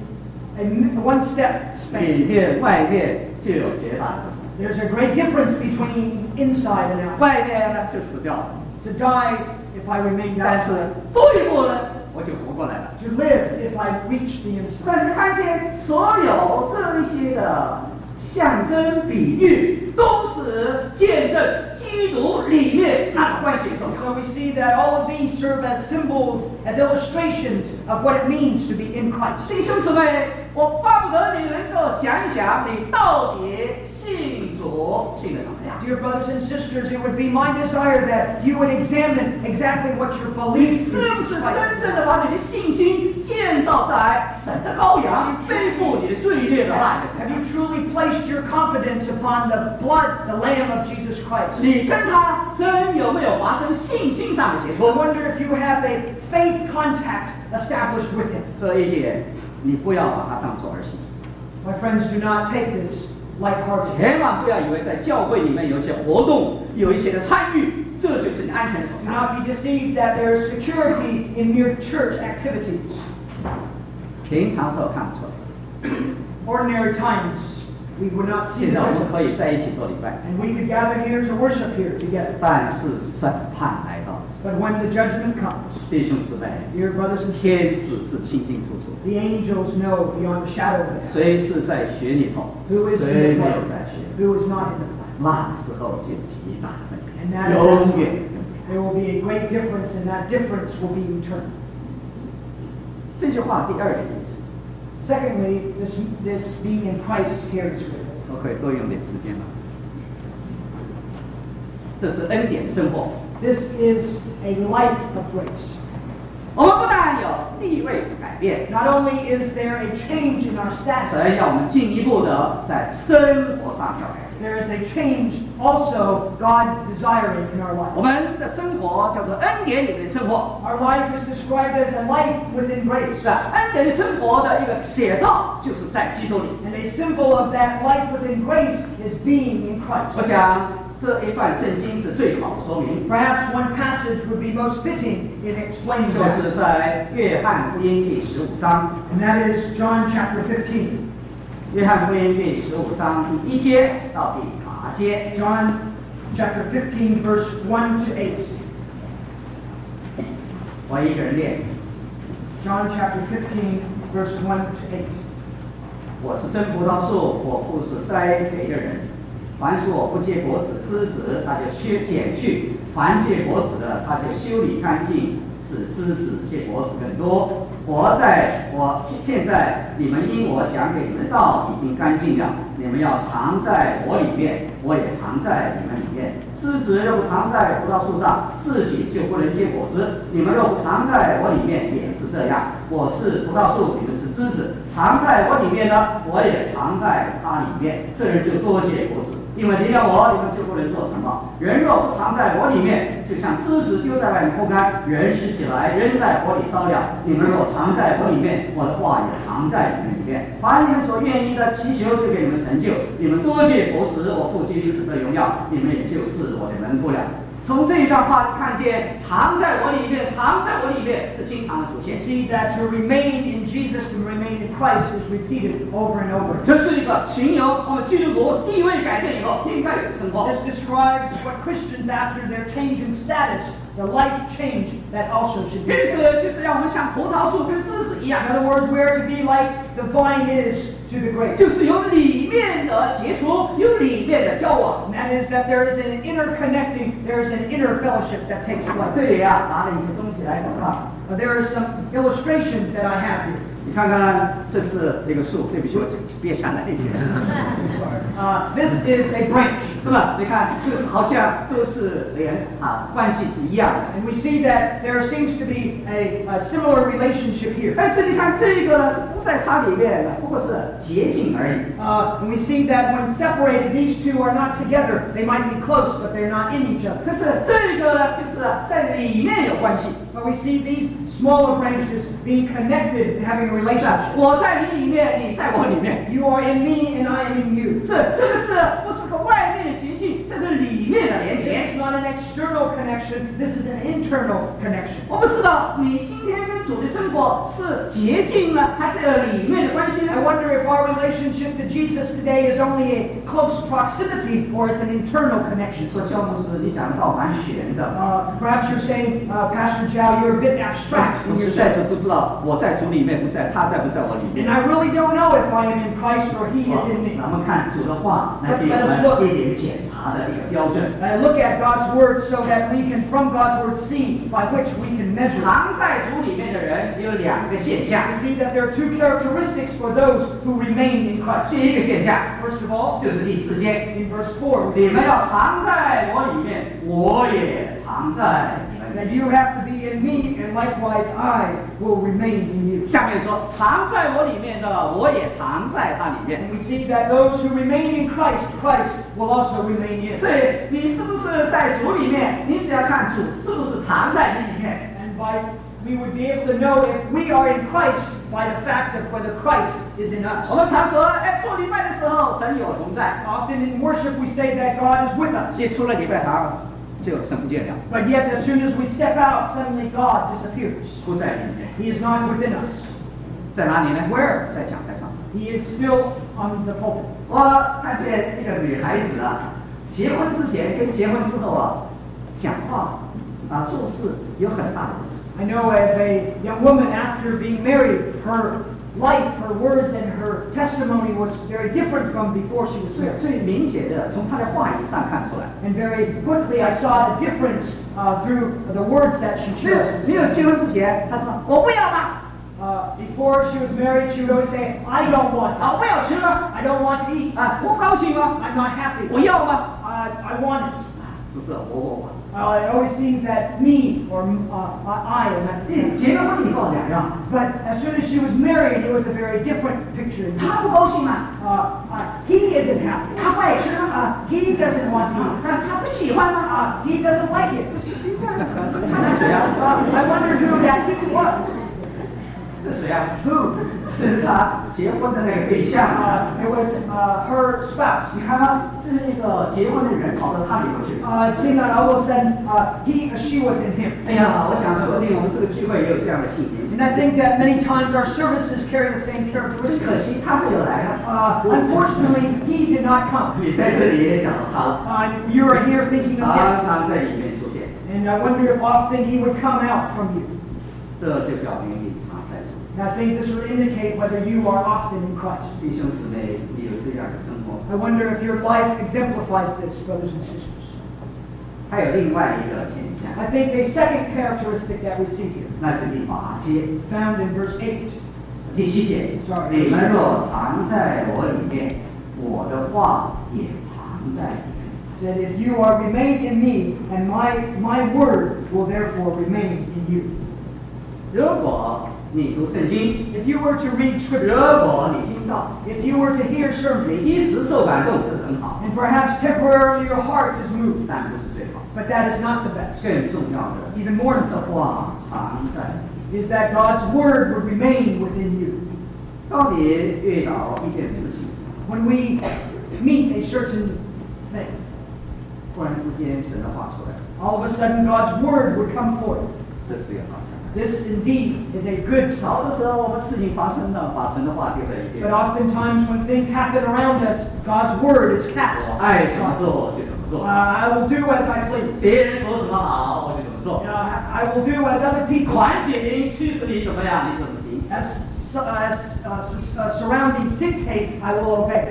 one step 里 span. 面外面就有绝大的， There's a great difference between inside and outside. 外面呢就死掉了， To die if I remained 但是 outside. 多一步呢我就活过来了。 To live if I reached the inside. 但是看见所有这一些的象征比喻，都是是见证基督里面那个关系的重要。 So we see that all of these serve as symbols, as illustrations of what it means to be in Christ. 弟兄姊妹，我巴不得你能够想一想，你到底信主信的怎么样？ Dear brothers and sisters, it would be my desire that you would examine exactly what your belief 是不是 is. 真正的把你的信心建造在神的羔羊背负你的罪孽的爱的 Have you truly placed your confidence upon the blood, the Lamb of Jesus Christ? 你跟他真有没有发生信心上的接 I 触？ wonder if you have a faith contact established with Him. 这一点你不要把它当作儿戏， My friends, do not take this lightheartedly. 千万不要以为在教会里面有一些活动，有一些的参与，这就是你安全的 Do 手 not be deceived that there is security in mere church activities. 平常时候看不出来， Ordinary times, we would not see 现在我们 it. 可以在一起做礼拜， And we could gather here to worship here together. 但是审判来到， But when the judgment comes, 弟兄姊妹， dear brothers and sisters, 天使是清清楚楚， the angels know beyond the shadow of a doubt 谁是在学里头， who is 谁 in 没 the 有 play, 在学， who is not in the play. 那时候就极大 And 分 that 别， is 永远。 there will be a great difference, and that difference will be eternal. 这句话第二个意思， Secondly, this being in Christ carries with it. 我可以多用点时间吗？这是恩典生活。 This is a life of grace. 我们不但有地位的改变， Not only is there a change in our status, 神要我们进一步的在生活上要改变。 there is a change also God desiring in our 我 life. 们的生活叫做恩典里的生活， Our life is described as a life within grace. 是吧？恩典的生活的一个写照，就是在基督里。 And a symbol of that life within grace is being in 我 Christ. 想这一段圣经是最好说明， Perhaps one passage would be most fitting in explaining 就 that. 是在约翰福音第15章， And that is John chapter 15. 约翰福音第15章第1节到第8节。 John chapter 15, verse 1 to 8. 我一个人念， John chapter 15, verse 1 to 8. 我是真葡萄树，我父是栽培的人。凡是我不结果子枝子，他就剪去；凡结果子的，他就修理干净，使枝子结果子更多。现在你们因我讲给你们的道已经干净了，你们要藏在我里面，我也藏在你们里面。枝子若不藏在葡萄树上，自己就不能结果子；你们若不藏在我里面，也是这样。我是葡萄树，你们是枝子，藏在我里面的，我也藏在它里面，这人就多结果子。因为离了我，你们就不能做什么。人若不藏在我里面，就像枝子丢在外面枯干，人拾起来扔在火里烧了。你们若藏在我里面，我的话也藏在你们里面。凡你们所愿意的祈求，就给你们成就。你们多结果子，我父基督的荣耀，你们也就是我的门徒了。从这一段话看见，藏在我里面，藏在我里面是经常的出现。 See that to remain in Jesus and remain in Christ is repeated over and over. 这是一个形容我们基督徒地位改变以后应该有的生活。 This describes what Christians, after their change in status, the life change that also should 因 be. 此，就是让我们像葡萄树跟枝子一样 In，other words, we are to be like the vine is to the grape. 就是有里面的接触，有里面的交往。 And that is that there is an interconnecting, there is an inner fellowship that takes 这 place. 里啊，拿了一些东西来广告。 There are some illustrations that I have here. 你看看，这是那个树，对不起，我别想了一点。 This is a branch. 是吧？你看，这好像都是关系是一样的。 And we see that there seems to be a similar relationship here. 但是你看这个呢，不在它里面的，不过是捷径而已。 And we see that when separated, these two are not together. They might be close, but they're not in each other. 可是这个呢，就是在里面有关系。 But we see these smaller branches being connected and having a 是 relationship. 我在你里面，你在我里面。 You are in me and I am in you. 这个不是个外面的捷径，这是里面的连接。 It's not an external connection. This is an internal connection. 我们知道，你今天跟主的生活是洁净呢，还是里面的关系呢 I wonder if our relationship to Jesus today is only a close proximity or it's an internal connection. 说教牧师，你讲的道蛮玄的。 Perhaps you're saying, Pastor Zhao, you're a bit abstract 我 in 实 your 在是 sense. 不知道我在主里面不在，他在不在我里 And 面。 I really don't know if I am in Christ or He is in me. 咱们看主的话，来给我们一点检查的一个标准。 And look at God's Word so that we can, from God's Word, see by which we can measure. 常在主里面的人有两个现象。 We see that there are two characteristics for those who remain in Christ. 第一个现象 First of all, 就是第四节， in verse 4, 你们要常在我里面，我也常在你们里 that 面。 you have to be in me, and likewise I will remain in you. 下面说，常在我里面的，我也常在他里面。 And we see that those who remain in Christ, Christ will also remain in. 所以你是不是在主里面？你只要看主是不是常在你里面。 And we would be able to know if we are in Christ by the fact of whether Christ is in us. 我们常说，做礼拜的时候，神有同在。 Often in worship we say that God is with us. 一出了礼拜堂，就神不见了， But yet as soon as we step out, suddenly God disappears. 不在里面。 He is not within us. 在哪里呢 Where? 在讲台上。 He is still on the pulpit. 我看见一个女孩子啊，结婚之前跟结婚之后啊，讲话做事有很大的不同。 I know as a young woman after being married, her life, her words, and her testimony was very different from before she was married. 最明显的，从她的话语上看出来。 And very quickly I saw the difference through the words that she 没有 chose. 结婚之前，她说我不要嘛， Before she was married, she would always say, I don't want 我不要吃了， I don't want to eat. 不高兴吗？ I'm not happy. 我要吗？ I want it. 不是我。 It always seems that me or I am at the center. 结了婚以后两样， But as soon as she was married, it was a very different picture. 她不高兴嘛， He isn't happy. 她不爱吃吗？ He doesn't want to eat. 她不喜欢吗？ He doesn't like it. 她是谁啊？ I wondered who that he was. 是谁啊？是她结婚的那个对象。 It was her spouse. 你看吗？是那个结婚的人跑到他里头去。 It seemed that all of a sudden she was in him. 哎呀，我想说不定我们这个聚会也有这样的情形。 And I think that many times our services carry the same 可 characteristics. 惜他没有来啊。 Unfortunately, he did not come. 你在这里也讲到他了， You are here thinking of him. 常常在里面出现， And I wonder if often he would come out from you. 这就表明你常在主。 And I think this would indicate whether you are often in Christ. 弟兄姊妹，你有这样的生活。 I wonder if your life exemplifies this, brothers and sisters. 还有另外一个现象， I think a second characteristic that we see here, 那是第八节、 found in verse 8. 第7节。你们若常在我里面，我的话也常在你们。 That if you are remain in me, and my word will therefore remain in you. 如果你读圣经， If you were to read 如 Scripture, 果你听到， if you were to hear 你 sermons, 一时受感动是很好， and perhaps temporarily your heart is moved, 但不是最好。 but that is not the best. 更重要的， Even more 神的话常在。 is that God's word would remain within you. 当你遇到一件事情， When we meet a certain thing, 突然之间神的话出来， all of a sudden God's word would come forth. 这是一个好事。 This indeed is a good 好 sign. 的时候，我们事情发生了，把神的话丢在一 But 边。 oftentimes when things happen around us, God's word is cast. 我爱怎么做就怎么做， I will do as I please. 别人说什么好我就怎么做。 I will do as other people 环境驱使你怎么样，你怎么行。 as surroundings dictate, I will obey.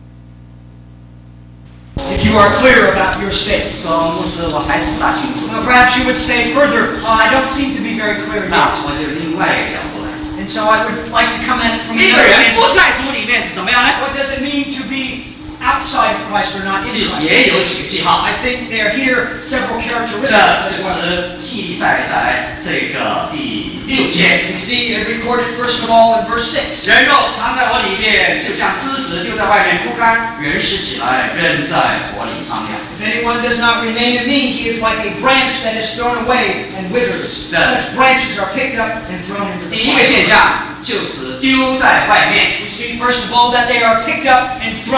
If you are clear about your state. 说牧师，我还是不大清楚。 Perhaps you would say further, I don't seem to be very clear 那 yet. 我就另外一个角度来。 And so I would like to come at it from 一个 another 人不 angle. 在主里面是怎么样呢？ What does it mean to be outside of Christ or not in 也 Christ? 有几个记号。 I think there are here several 这 characteristics as 就 well. 是记载在这个第6节。 You see it recorded first of all in verse 6. 人肉藏在我里面，就像枝子丢在外面枯干，人拾起来扔在火里商量。 If anyone does not remain in me, he is like a branch that is thrown away and withers. Yeah. Such branches are picked up and thrown into 第 the 一个现 fire. 象就是丢在外面。 We see first of all that they are picked up and thrown 这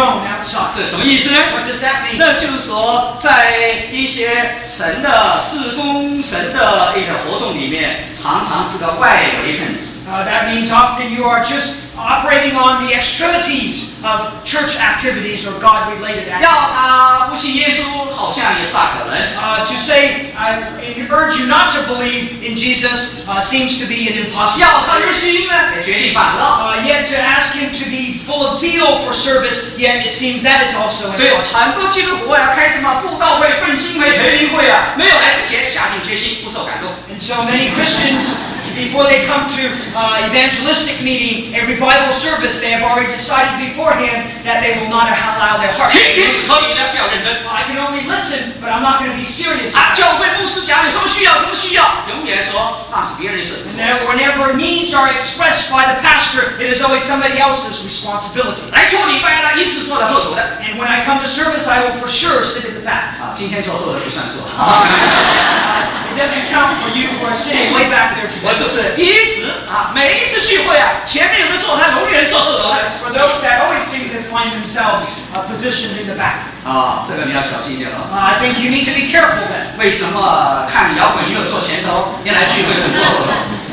outside. 这什么意思呢？ What does that mean? 那就是说，在一些神的事工、神的一个活动里面，常常是个外围分子。 That means often you are just operating on the extremities of church activities or God-related 要 activities. 他不信耶稣，好像也大可能。 To say, urge you not to believe in Jesus seems to be an 要他热 impossibility. 心呢，也决定办不到。 Yet to ask him to be full of zeal for service, yet it seems that is also 所以 impossible. 很多基督徒啊，开什么布道会、奋兴会、培灵会啊，没有来之前下定决心不受感动。 And so many Christians, before they come to evangelistic meeting, a revival service, they have already decided beforehand that they will not allow their hearts. 听听是可以的，不要认真。 I can only listen, but I'm not going to be serious. 啊，教会牧师讲有什么需要，什么需要，永远说那是别人的事。 And whenever needs are expressed by the pastor, it is always somebody else's responsibility. 来做礼拜呢，一直坐在后头的。 And when I come to service, I will for sure sit at the back. 啊，今天做错的不算数。 It doesn't count for you who are sitting way back there 我 today. 只是一直啊，每一次聚会啊，前面有人坐，他永远坐后头的。 It's for those that always seem to find themselves positioned in the back. 啊，这个你要小心一点了。 I think you need to be careful then. 为什么看摇滚乐坐前头，原来聚会是坐后头？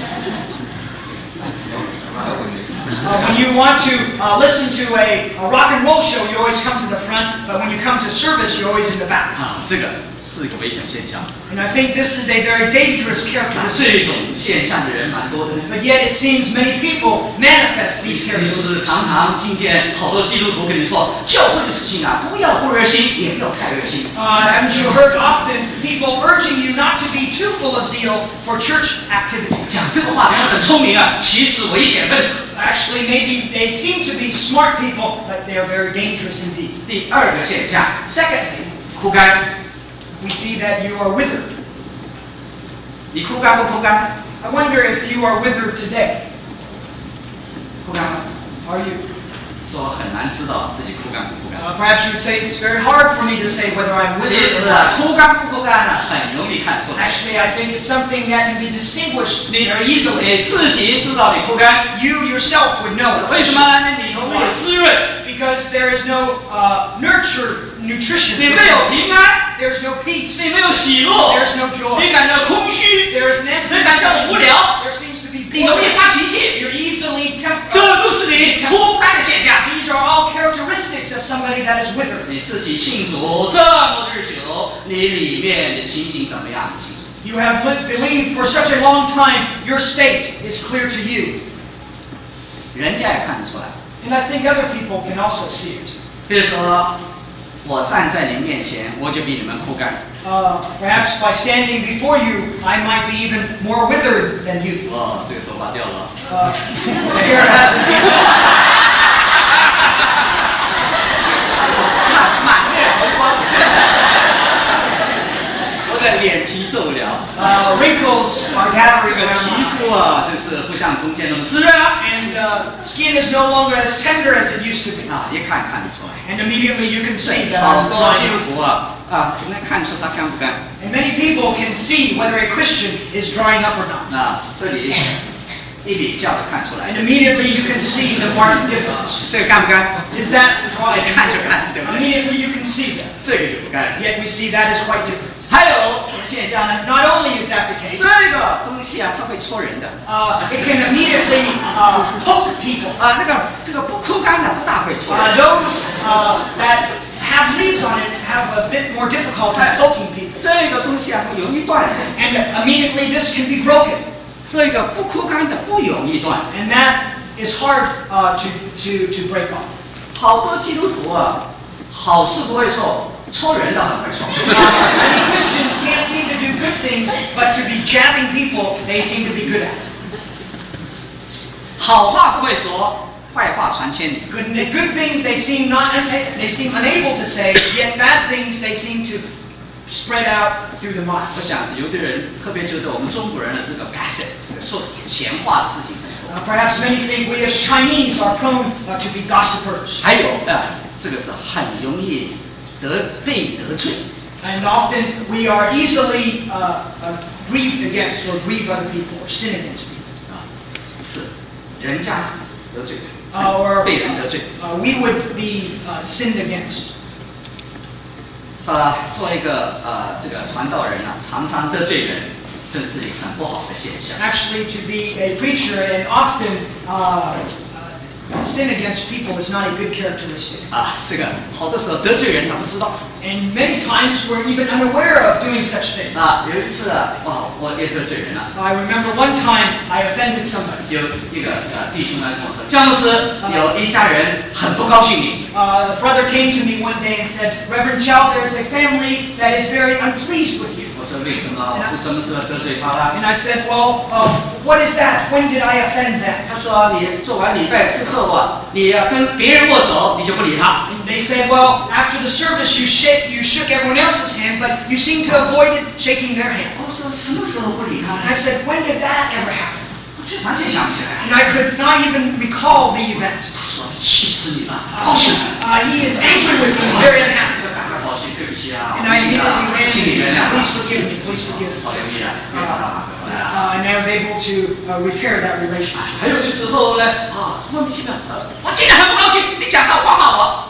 When you want to listen to a rock and roll show, you always come to the front, but when you come to service, you're always in the back. 啊，这个是一个危险现象。 And I think this is a very dangerous 这 characteristic. 种现象的人蛮多的呢。 But yet it seems many people manifest 你 these 是不是 characteristics. 常常听见好多基督徒跟你说，教会的事情啊，不要不热心，也不要太热心。 Haven't you heard often people urging you not to be too full of zeal for church activity? 讲这个话的人很聪明啊，其实危险分子。 Actually, maybe they seem to be smart people, but they are very dangerous indeed. 第二个现象， Secondly, 枯干。 we see that you are withered. 你枯干不枯干？ I wonder if you are withered today. 枯干吗？ Are you? 说很难知道自己枯干不枯干。 Perhaps you would say it's very hard for me to say whether I'm 其 withered 实 or 啊， not. 枯干不枯干呢，很容易看出来。 Actually, I think it's something that can be distinguished 你 very easily. 你自己知道你枯干， You yourself would know. 为什么呢？那里头没有滋润， Because there is no nutrition. 你没有平安， There's no peace. 你没有喜乐， There's no joy. 你感到空虚， There is an empty. 你感到无聊， There seems to be 你容易 boredom. 发脾气， You're easily 这 tempted. 都是你枯干的现象。 These are all characteristics of somebody that is withered. 你自己信主这么日久，你里面的情形怎么样？你清楚。 You have believed for such a long time. Your state is clear to you. 人家也看得出来。 And I think other people can also see it. 比如说，我站在你面前，我就比你们枯干。 Perhaps by standing before you, I might be even more withered than you. 哦，这个头发掉了。 The hair hasn't been. 满面红光。我的脸皮皱了。 Wrinkles are 这 gathering 个 around 皮 my 肤啊，真是不像从前那么滋润了。 and skin is no longer as tender as it used to be. 啊，一看看得出来。 And immediately you can see that 好 I'm 多基 drying. 督徒啊，能看出他干不干。 And many people can see whether a Christian is drying up or not. 啊，这里一比较就看出来 And。immediately you can see the marked difference. 这个干不干？ Is that dry? 看就看，对不对？ Immediately you can see that. 这个就不干。 Yet we see that is quite different. 还有什么现象呢？ Not only is that the case, 这个东西啊，它会戳人的。 it can immediately poke people. 这个不枯干的不大会戳人。 Those that have leaves on it have a bit more difficulty poking people. 这个东西啊，它容易断的。 And immediately this can be broken. 这个不枯干的不容易断。 And that is hard to break off. 好多基督徒啊，好事不会做，戳人的很会做。 Many Christians can't seem to do good things, but to be jabbing people, they seem to be good at. 好话不会说，坏话传千里。 Good things they seem unable to say, yet bad things they seem to spread out through the mind. 我想有的人特别觉得我们中国人的这个 gossip， 说闲话的事情很多。 Perhaps many think we as Chinese are prone to be gossipers. 还有这个是很容易被得罪。 And often we are easily grieved against or grieve other people or sin against people. 是人家得罪 or 被人得罪。 we would be sinned against. 做一个这个传道人啊，常常得罪人，这是一个很不好的现象。 Actually, to be a preacher and often sin against people is not a good characteristic. 这个好多时候得罪人他不知道。 And many times we're even unaware of doing such things. 有一次我也得罪人了。 I remember one time I offended somebody. 有一个弟兄来跟我说，姜牧师，有一家人很不高兴你。 A brother came to me one day and said, Reverend Chow, there's a family that is very unpleased with you. 我说为什么？我什么时候得罪他了？ And I said, well, what is that? When did I offend them? 他说你做完礼拜之后你跟别人握手，你就不理他。 And they said, well, after the service you shook everyone else's hand, but you seem to avoid shaking their hand. 我说什么时候不理他 And I said, when did that ever happen? 我完全想不起来。 And I could not even recall the event. 他说气死你了，高兴。 He is angry with me, he's very unhappy. 赶快抱歉，对不起啊， And I immediately ran 请你原 to 谅 him, 我。 please forgive me, please forgive me. 好容易啊，没把他挽回来啊。 And I was able to repair that relationship. 还有的时候呢，莫名其妙，我今天很不高兴，你讲到光骂我。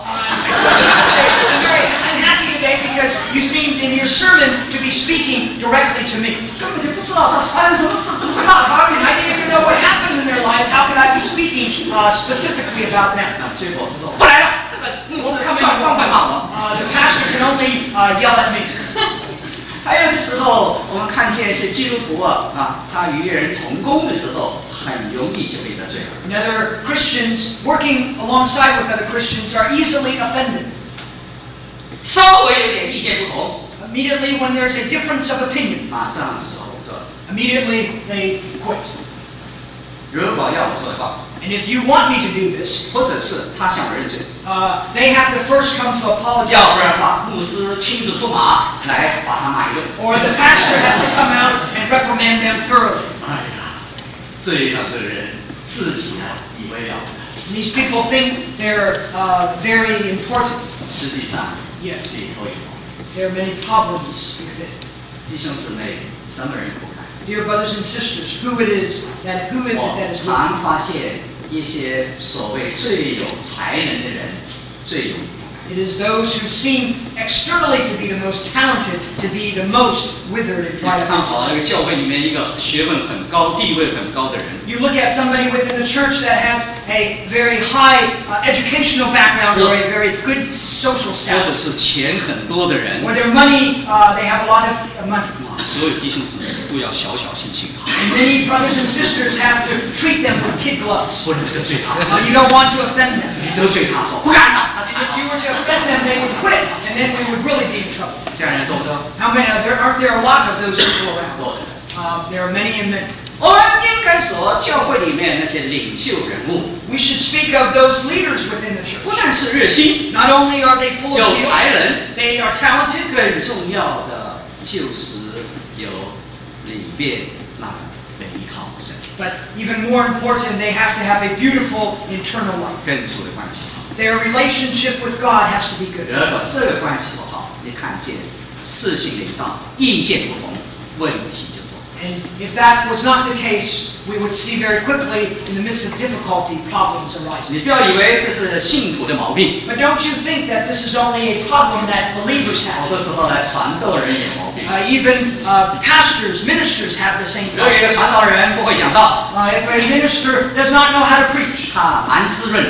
I'm very unhappy today because you seemed in your sermon to be speaking directly to me. 根本就不知道发生什么事，怎么会骂他 And I didn't even know what happened in their lives. How could I be speaking specifically about them? 结果说不来了，这个牧师转光快骂我。 The pastor can only yell at me. 还有的时候，我们看见一些基督徒他与人同工的时候，很容易就被得罪了。 And other Christians working alongside with other Christians are easily offended. 稍微有点意见不同， Immediately when there's a difference of opinion, 马上说。 immediately they quit. 如果要我做的话， And if you want me to do this, 或者是他向我认罪， they have to first come to 要 apologize. 不然的话，牧师亲自出马来把他骂一顿。 Or the pastor has to come out and reprimand them thoroughly. 哎呀，这样的人自己以为了， And these people think they're very important. 实际上 Yes. 里头有。 There are many problems with it. 弟兄姊妹，什么人不敢？ Dear brothers and sisters, who is it that is 我 with you? 常发现一些所谓最有才能的人最有。 It is those who seem externally to be the most talented to be the most withered and 你 dried 看 up 好 inside. 那个教会里面一个学问很高、地位很高的人， You look at somebody within the church that has a very high educational background or a very good social 或者 status. 是钱很多的人， Or their money, they have a lot of money. 所有弟兄姊妹都要小小心心， And many brothers and sisters have to treat them with kid gloves. 不能得罪他。 You don't want to offend them. 得罪他说不敢了， If you were to offend them, they would quit, and then we would really be in trouble. 这样人多不多？ How many? Aren't there a lot of those people around? 多的。 There are many and many. 我们应该说，教会里面那些领袖人物， We should speak of those leaders within the 不 church. 但是热心、 Not only are they full 有 of 才 skill, 能， they are talented, 更重要的就是有里边那美好神， but even more important, they have to have a beautiful internal life. 跟主的关系好。 Their relationship with God has to be good. 如果这个关系不好，你看见事情领导意见不同，问题就多。 And if that was not the case, we would see very quickly in the midst of difficulty, problems 你 arising. 不要以为这是信徒的毛病， But don't you think that this is only a problem that believers 好 have? 多时候呢，传道人也有毛病。 Even pastors, ministers have the same 有一个 problem. 传道人不会讲道， If a minister does not know how to preach, 他蛮滋润的，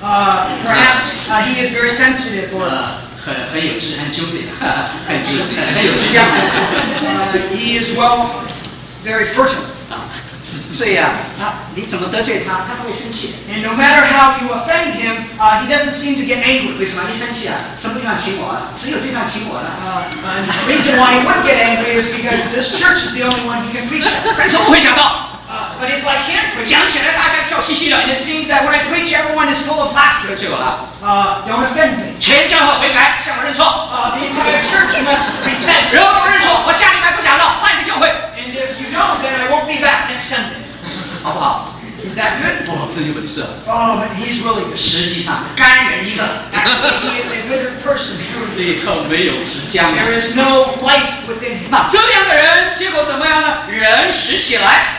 perhaps he is very sensitive or 很有智，很纠结，很有智将。 he is very fertile. 所以你怎么得罪他，他不会生气。 And no matter how you offend him, he doesn't seem to get angry. 为什么？你生气什么地方请我？只有这地方请我了。 And the reason why he would get angry is because this church is the only one he can preach at. 但是我不会讲道， But if I can't preach, 讲起来大家笑嘻嘻的， and it seems that when I preach, everyone is full of laughter. 得罪我了。 Don't offend me. 全教会悔改，向我认错。 The entire church must repent. 如果不认错，我下礼拜不讲道，换一个教会， And if you don't, then I won't be back next Sunday. 好不好？ Is that good? 哇，真有本事啊！ But he's really good. 实际上是干人一个， Actually, he is a withered person. 里头没有枝浆。 There is no life within him. 那这样的人，结果怎么样呢？人拾起来， And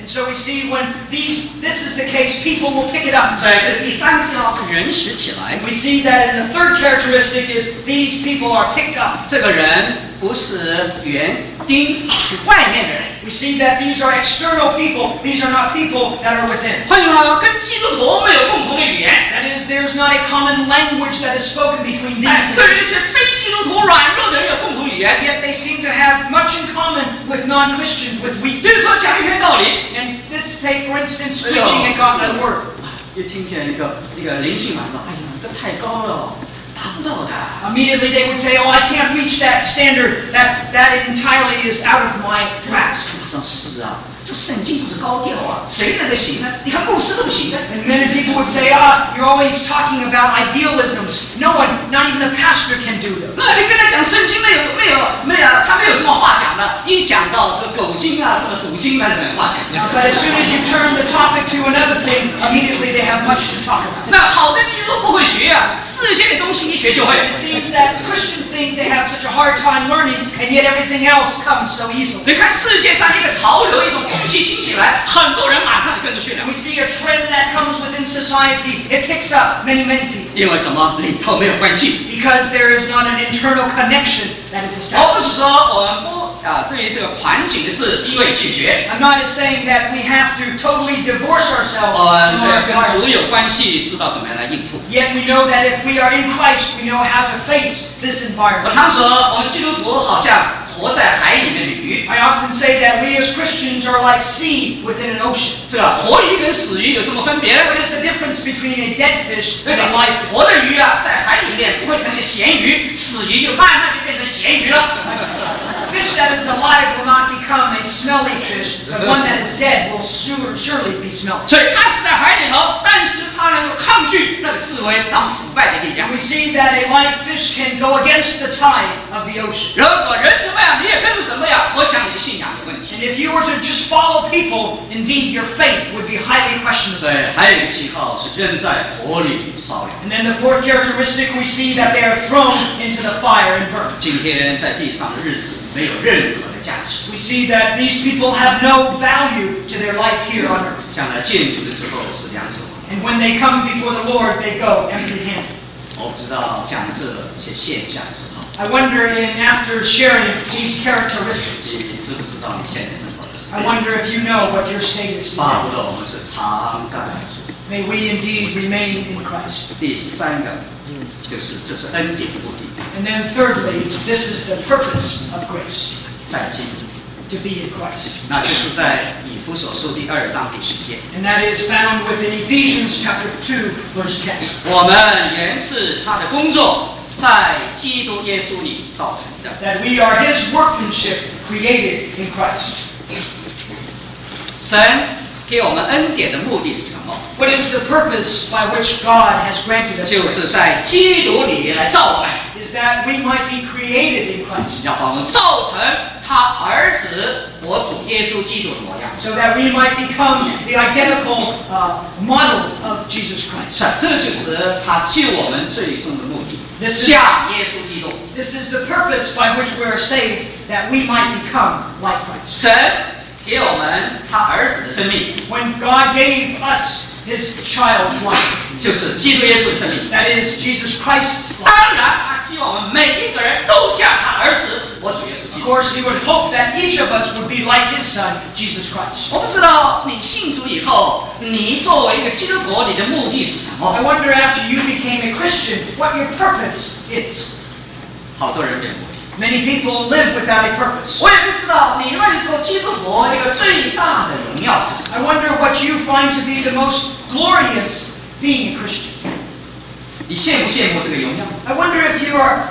And so we see when this is the case, people will pick it up. 所以这第三个是人拾起来。 And we see that in the third characteristic is these people are picked up. 这个人不是园丁，是外面的人。 We see that these are external people. These are not people that are within. 换句话说，跟基督徒没有共同的语言。 That is, there's not a common language that is spoken between these. 对于这些非基督徒软弱的人有共同语言。 Yet they seem to have much in common with non-Christians, with weak 比如说讲一篇道理， And let's take, for instance, preaching a God's word. 一听见一个灵性满说，哎呀，这太高了，达不到的。 Immediately they would say, oh, I can't reach that standard. That entirely is out of my grasp. 他说是啊，这圣经不是高调啊，谁能够行呢？你看牧师都不行的。 And many people would say, you're always talking about idealisms. No one, not even the pastor can do them. 那你跟他讲圣经没有，他没有什么话讲的。一讲到这个狗经啊，什么赌经啊，没话讲。 But as soon as you turn the topic to another thing, immediately they have much to talk about. 那好的基督徒不会学啊，世界的东西一学就会。 It seems that Christian things they have such a hard time learning, and yet everything else comes so easily. 你看世界上一个潮流，一种风气兴起来，很多人马上就跟着去了。 We see a trend that comes within society. It picks up many people. 因为什么？里头没有关系。 Because there is not an internal connection that is 而不是 established. 说我们不对于这个环境的事一味拒绝。 I'm not saying that we have to totally divorce 我 ourselves 们 from our 跟主 environment. 有关系，知道怎么样来应付。 Yet we know that if we are in Christ, we know how to face this 我 environment. 常说，我们基督徒好像活在海里面的鱼。 I often say that we as Christians are like sea within an ocean. 这个活鱼跟死鱼有什么分别？ What is the difference between a dead fish 对 and 吧 a live fish? 活的鱼啊，在海里面不会成为咸鱼，死鱼就慢慢就变成咸鱼了。 Fish that is alive will not become a smelly fish, but one that is dead will surely be smelly. 所以它是在海里头，但是它能够抗拒那个四维脏腐败的力量 And。we see that a live fish can go against the tide of the ocean. 如果人怎么样，你也跟着什么样，我想你的信仰有问题。 And if you were to just follow people, indeed your faith would be highly questionable. 所以还有一个记号是扔在火里烧了。 And then the fourth characteristic, we see that they are thrown into the fire and burned. 今天在地上的日子没有任何的价值， We see that these people have no value to their life here on earth. 将来见主的时候是两手。 And when they come before the Lord, they go empty-handed. 我不知道讲这些现象之后， I wonder, after sharing these characteristics, 你知不知道你现在生活着？ I wonder if you know what your state is 巴不 today. 得我们是常在主。 May we indeed remain in Christ. 第三个就是这是恩典的目的， And then thirdly, this is the purpose of grace, 在基督， to be in Christ. 那就是在以弗所书第2章第10节， And that is found within Ephesians chapter 2, verse 10. 我们原是他的工作，在基督耶稣里造成的。 That we are His workmanship created in Christ. 神给我们恩典的目的是什么？ What is the purpose by which God has granted us 就 grace? 是在基督里来造我们， Is that we might be created in Christ, 要把我们造成他儿子我主耶稣基督的模样。 so that we might become the identical model of Jesus 是 Christ. 这就是他救我们最终的目的， This is- 像耶稣基督。 This is the purpose by which we are saved, that we might become like Christ. 神给我们他儿子的生命， When God gave us His child's life, 就是基督耶稣的生命。 that is Jesus Christ's 当 life. 然，他希望我们每一个人都像他儿子我主耶稣基 Of 督。 course, He would hope that each of us would be like His Son, Jesus Christ. 我不知道你信主以后，你作为一个基督徒，你的目的是什 I 么？ wonder after you became a Christian, what your purpose is. 好多人没有目的。 Many people live without a purpose. 我也不知道你为做基督徒一个最大的荣耀是什么。 I wonder what you find to be the most glorious being a Christian. 你羡不羡慕这个荣耀？ I wonder if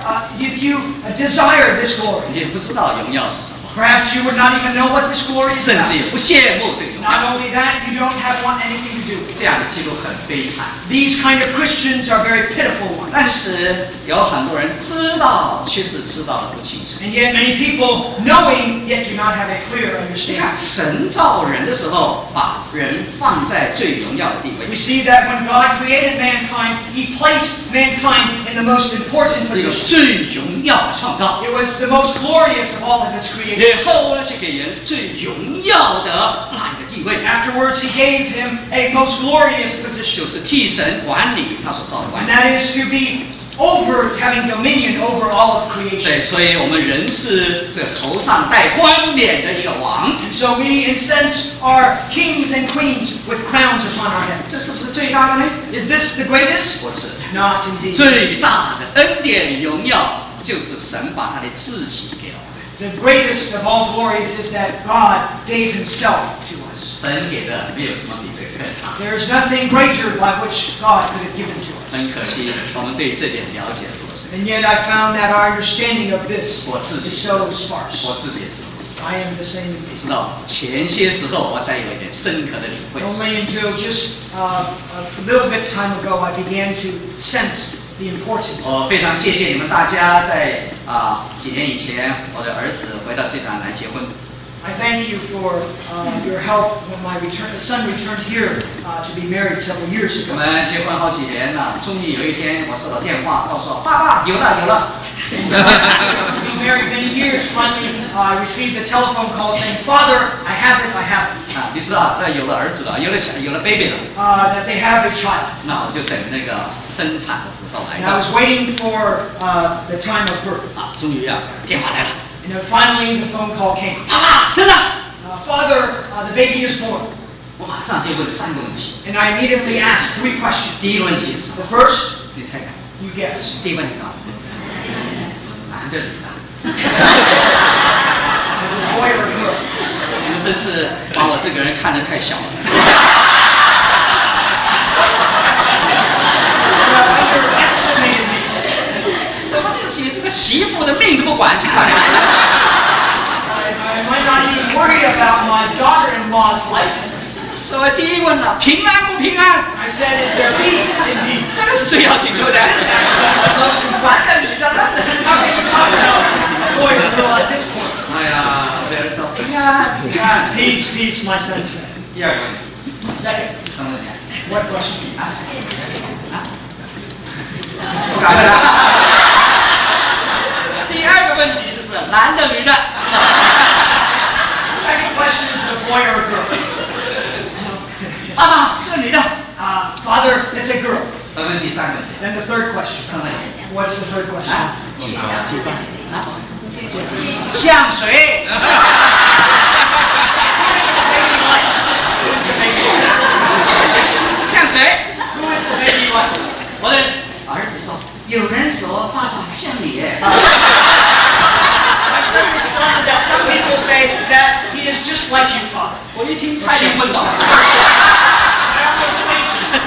you desire this glory. 你也不知道荣耀是什么， Perhaps you would not even know what this glory is 甚 about. 至也不羡慕这个荣 Not 耀。 only that, you don't want anything to do with it. 这样的基督很悲惨。 These kind of Christians are very pitiful ones. 但是有很多人知道，却是知道的不清楚。 And yet many people knowing yet do not have a clear 你 understanding. 看，神造人的时候，把人放在最荣耀的地 We 位， see that when God created mankind, He placed mankind in the most 这 important 是一个 position. 最荣耀的创造。 It was the most glorious of all of His 连最后呢，是给人最荣耀的那一个地位。 Afterwards, he gave him a most glorious position. 就是替神管理他所造的万 And 物。 that is to be over, having dominion over all of creation. 对，所以我们人是这头上戴冠冕的一个王。 And so we, in sense, are kings and queens with crowns upon our heads. 这是不是最大的呢？ Is this the greatest? 不是， Not indeed. 最大的恩典荣耀就是神把他的自己给了我们。 The greatest of all glories is that God gave himself to us. 神给的没有什么比这个更大。 There is nothing greater by which God could have given to us. 很可惜，我们对这点了解不是。 And yet I found that our understanding of this 我自己 is so sparse. 我自己也是如此。 I am the same 你知道，前些时候我才有一点深刻的领会。 Only until just a little bit time ago I began to sense the importance. 我非常谢谢你们大家在几年以前，我的儿子回到这边来结婚。 I thank you for your help when my son returned here to be married several years 我 ago. 们结婚好几年了，终于有一天我收到电话，告诉我爸爸有了有了。 Being married many years, finally I received a telephone call saying, "Father, I have it, I have it." 你知道，有了儿子了，有了 baby 了， That they have a child. 那我就等那个生产的时候来 And I 到 was waiting for the time of birth. 终于电话来了， And then finally the phone call came. 爸爸生了。 Father, the baby is born. 我马上就问3个问题。 And I immediately asked 3 questions. 第一个问题是什么？ The first, 你猜猜。 you guess. 第一个问题啊，男的女的？ Was it a boy or a girl? 你们真是把我这个人看得太小了。 Underestimated me. 什么事情这个媳妇的命都不管，去管。 I might not even worry about my daughter-in-law's life. 所以第一问了，平安不平安？ I said, is there peace indeed? 这个是最要紧，对不对？ This actually is the most important. 男的女的，那是 How can you talk about a boy or girl at this point? 哎呀，我有人说平安平安。 Peace, peace, my son said. 第二个问题， Second, 什么问题？ what question? 不敢问了。第二个问题就是男的女的。 Second question is a boy or a girl? 爸爸是个女的。 Father, it's a girl. 问第三个问题， Then the third question. 看问题。 What's the third question? 香水。 Who's the baby like? 香水。 Who is the baby like? 我的儿子说，有人说爸爸像你。 My son responded that some people say that he is just like you, Father. 我一听差点昏倒。 I almost fainted.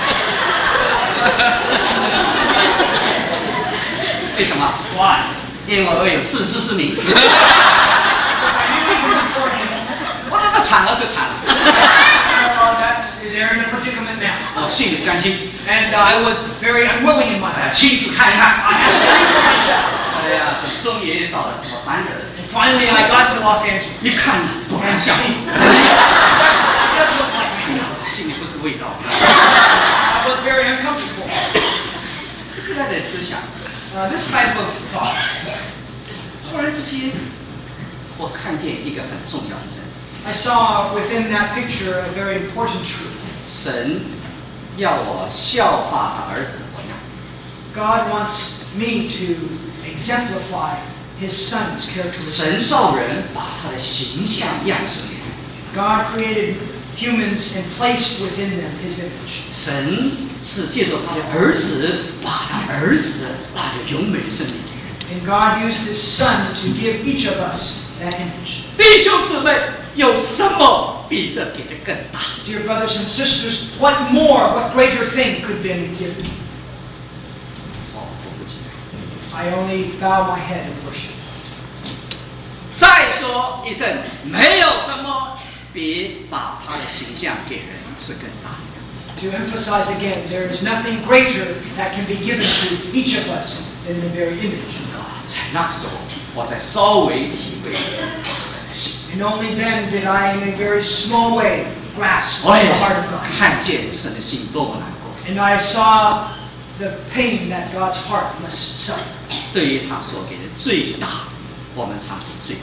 为什么？ Why? 因为我有自知之明。 I knew he was important. 我这个惨了，这惨了。 They're in a predicament now. 我心里不甘心， And I was very unwilling in my 哎呀， heart. 亲自看一看。 I had to see for myself. 哎呀，终于到了洛杉矶。 And finally, I got to Los Angeles. 一看果然 And 像 see. 我， He doesn't look like me. 心里不是味道。 I was very uncomfortable. 这是他的思想。 This type of thought. 忽然之间，我看见一个很重要的真理： I saw within that picture a very important truth. 神要我效法他儿子的模样。 God wants me to exemplify His Son's 神 characteristics. 造人，把他的形象样式给人。 God created humans and placed within them His image. 神是借着他的儿子，把他儿子那个永美的生命给人。 And God used His Son to give each of us that image. 弟兄姊妹，有什么比这给的更大？ Dear brothers and sisters, what more, what greater thing could be given? 我付不起来。 I only bow my head in worship. 再说一声，没有什么比把他的形象给人是更大的。 To emphasize again, there is nothing greater that can be given to each of us than the very image of God. 在那个时候，我才稍微体会神的心。 And only then did I, in a very small way, grasp 我 the 也 heart of God. 看见神的心多么难过。 And I saw the pain that God's heart must suffer. 对于他所给的最大，我们常是最多。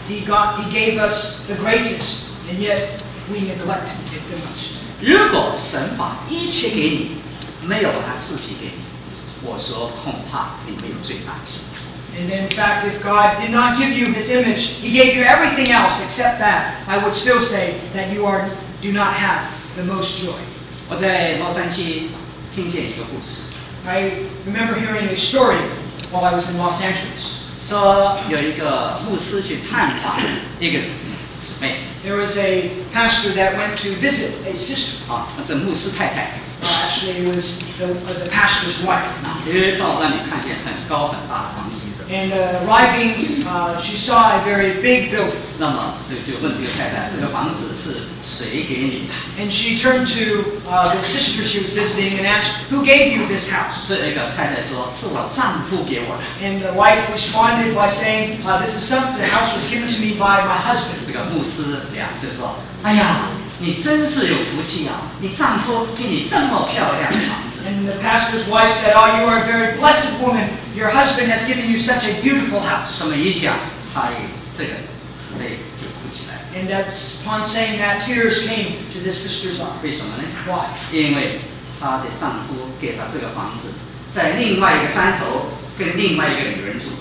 He gave us the greatest, and yet we neglected it the most. 如果神把一切给你，没有把他自己给你，我说恐怕你没有最大的幸福。 And in fact, if God did not give you His image, He gave you everything else except that, I would still say that you do not have the most joy. 我在洛杉矶听见一个故事， I remember hearing a story while I was in Los Angeles. 说有一个牧师去探访一个姊妹， There was a pastor that went to visit a sister. 那这牧师太太， Actually, it was the pastor's wife. 因为到那里看见很高很大的房子， And arriving, she saw a very big building. 那么就问这个太太，这个房子是谁给你的？ And she turned to the sister she was visiting and asked, "Who gave you this house?" 这个太太说，是我丈夫给我的。 And the wife responded by saying, "This is something. The house was given to me by my husband." 这个牧师俩就说，哎呀，你真是有福气啊！你丈夫给你这么漂亮的房子。 And the pastor's wife said, "Oh, you are a very blessed woman. Your husband has given you such a beautiful house." 这么一讲，她这个姊妹就哭起来。 And upon saying that, tears came to this sister's eyes. 为什么呢？ Why? 因为她的丈夫给她这个房子，在另外一个山头跟另外一个女人住。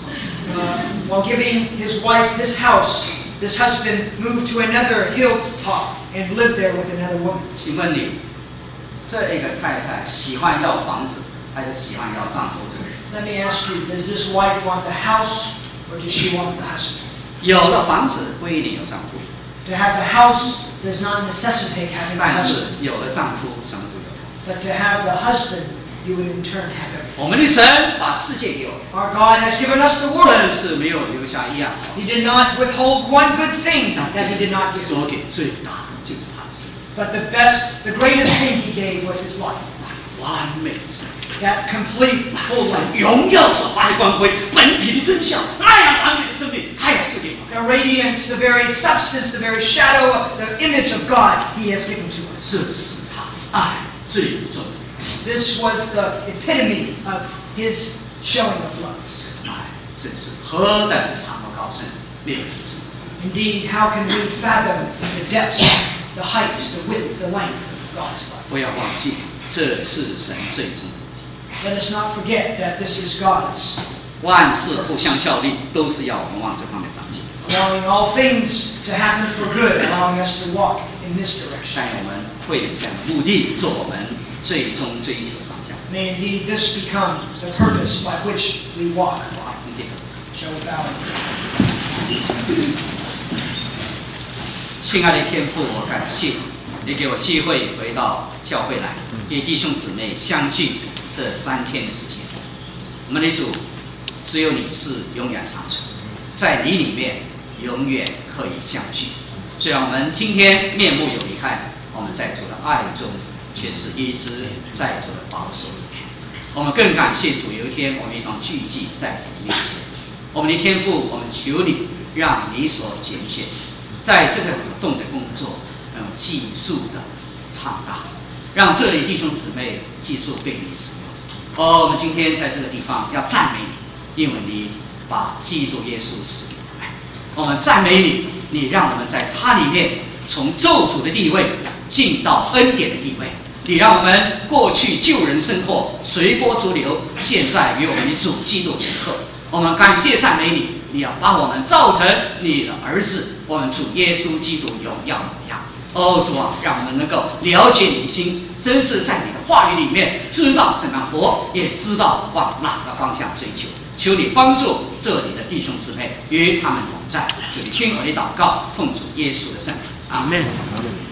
While giving his wife this house, this husband moved to another hilltop and lived there with another woman. 请问你，这一个太太喜欢要房子，还是喜欢要丈夫这个人？ Let me ask you, does this wife want the house or does she want the husband? 有了房子不一定有丈夫， To have the house does not necessitate having a 但 husband. 是有了丈夫，什么都有。 But to have the husband, you would in turn have everything. 我们的神把世界给我们， Our God has given us the world. 但是没有留下一样好。 He did not withhold one good thing that He did not give. 所给最大的就是他的生命， But the greatest thing He gave was His life. 完美的生命。 That complete, full 神 life. 荣耀所发的光辉，本体的真相，那样完美的生命，他也赐给我们。 The radiance, the very substance, the very shadow of the image of God He has given to us. 这是他的爱最重要。 This was the epitome of His showing of love. 爱真是何等的长和高深，没有提示。 Indeed, how can we fathom the depths, the heights, the width, the length of God's love? 不要忘记，这是神最终。 Let us not forget that this is God's, 万事互相效力，都是要我们往这方面长进。 allowing all things to happen for good, allowing us to walk in this direction. 但我们会有这样的目的，做我们最终追求的方向。 May indeed this become the purpose by which we walk. 好，一点。 Shall we bow in prayer? 亲爱的天父，我感谢你给我机会回到教会来，与弟兄姊妹相聚这3天的时间。我们的主，只有你是永远长存，在你里面永远可以相聚。虽然我们今天面目有离看，我们在主的爱中却是一直在主的保守里面。我们更感谢主，有一天我们一同聚集在你面前。我们的天父，我们求你，让你所拣选，在这个舞动的工作，技术的倡导，让这里弟兄姊妹技术被你使用。我们今天在这个地方要赞美你，因为你把基督耶稣赐给我们。我们赞美你，你让我们在他里面从咒诅的地位进到恩典的地位。你让我们过去救人生活，随波逐流，现在与我们的主基督联合。我们感谢赞美你，你要把我们造成你的儿子，我们主耶稣基督荣耀模样。哦，主啊，让我们能够了解你的心，真是在你的话语里面知道怎样活，也知道往哪个方向追求。求你帮助这里的弟兄姊妹，与他们同在。求你听我的祷告，奉主耶稣的圣名，阿们。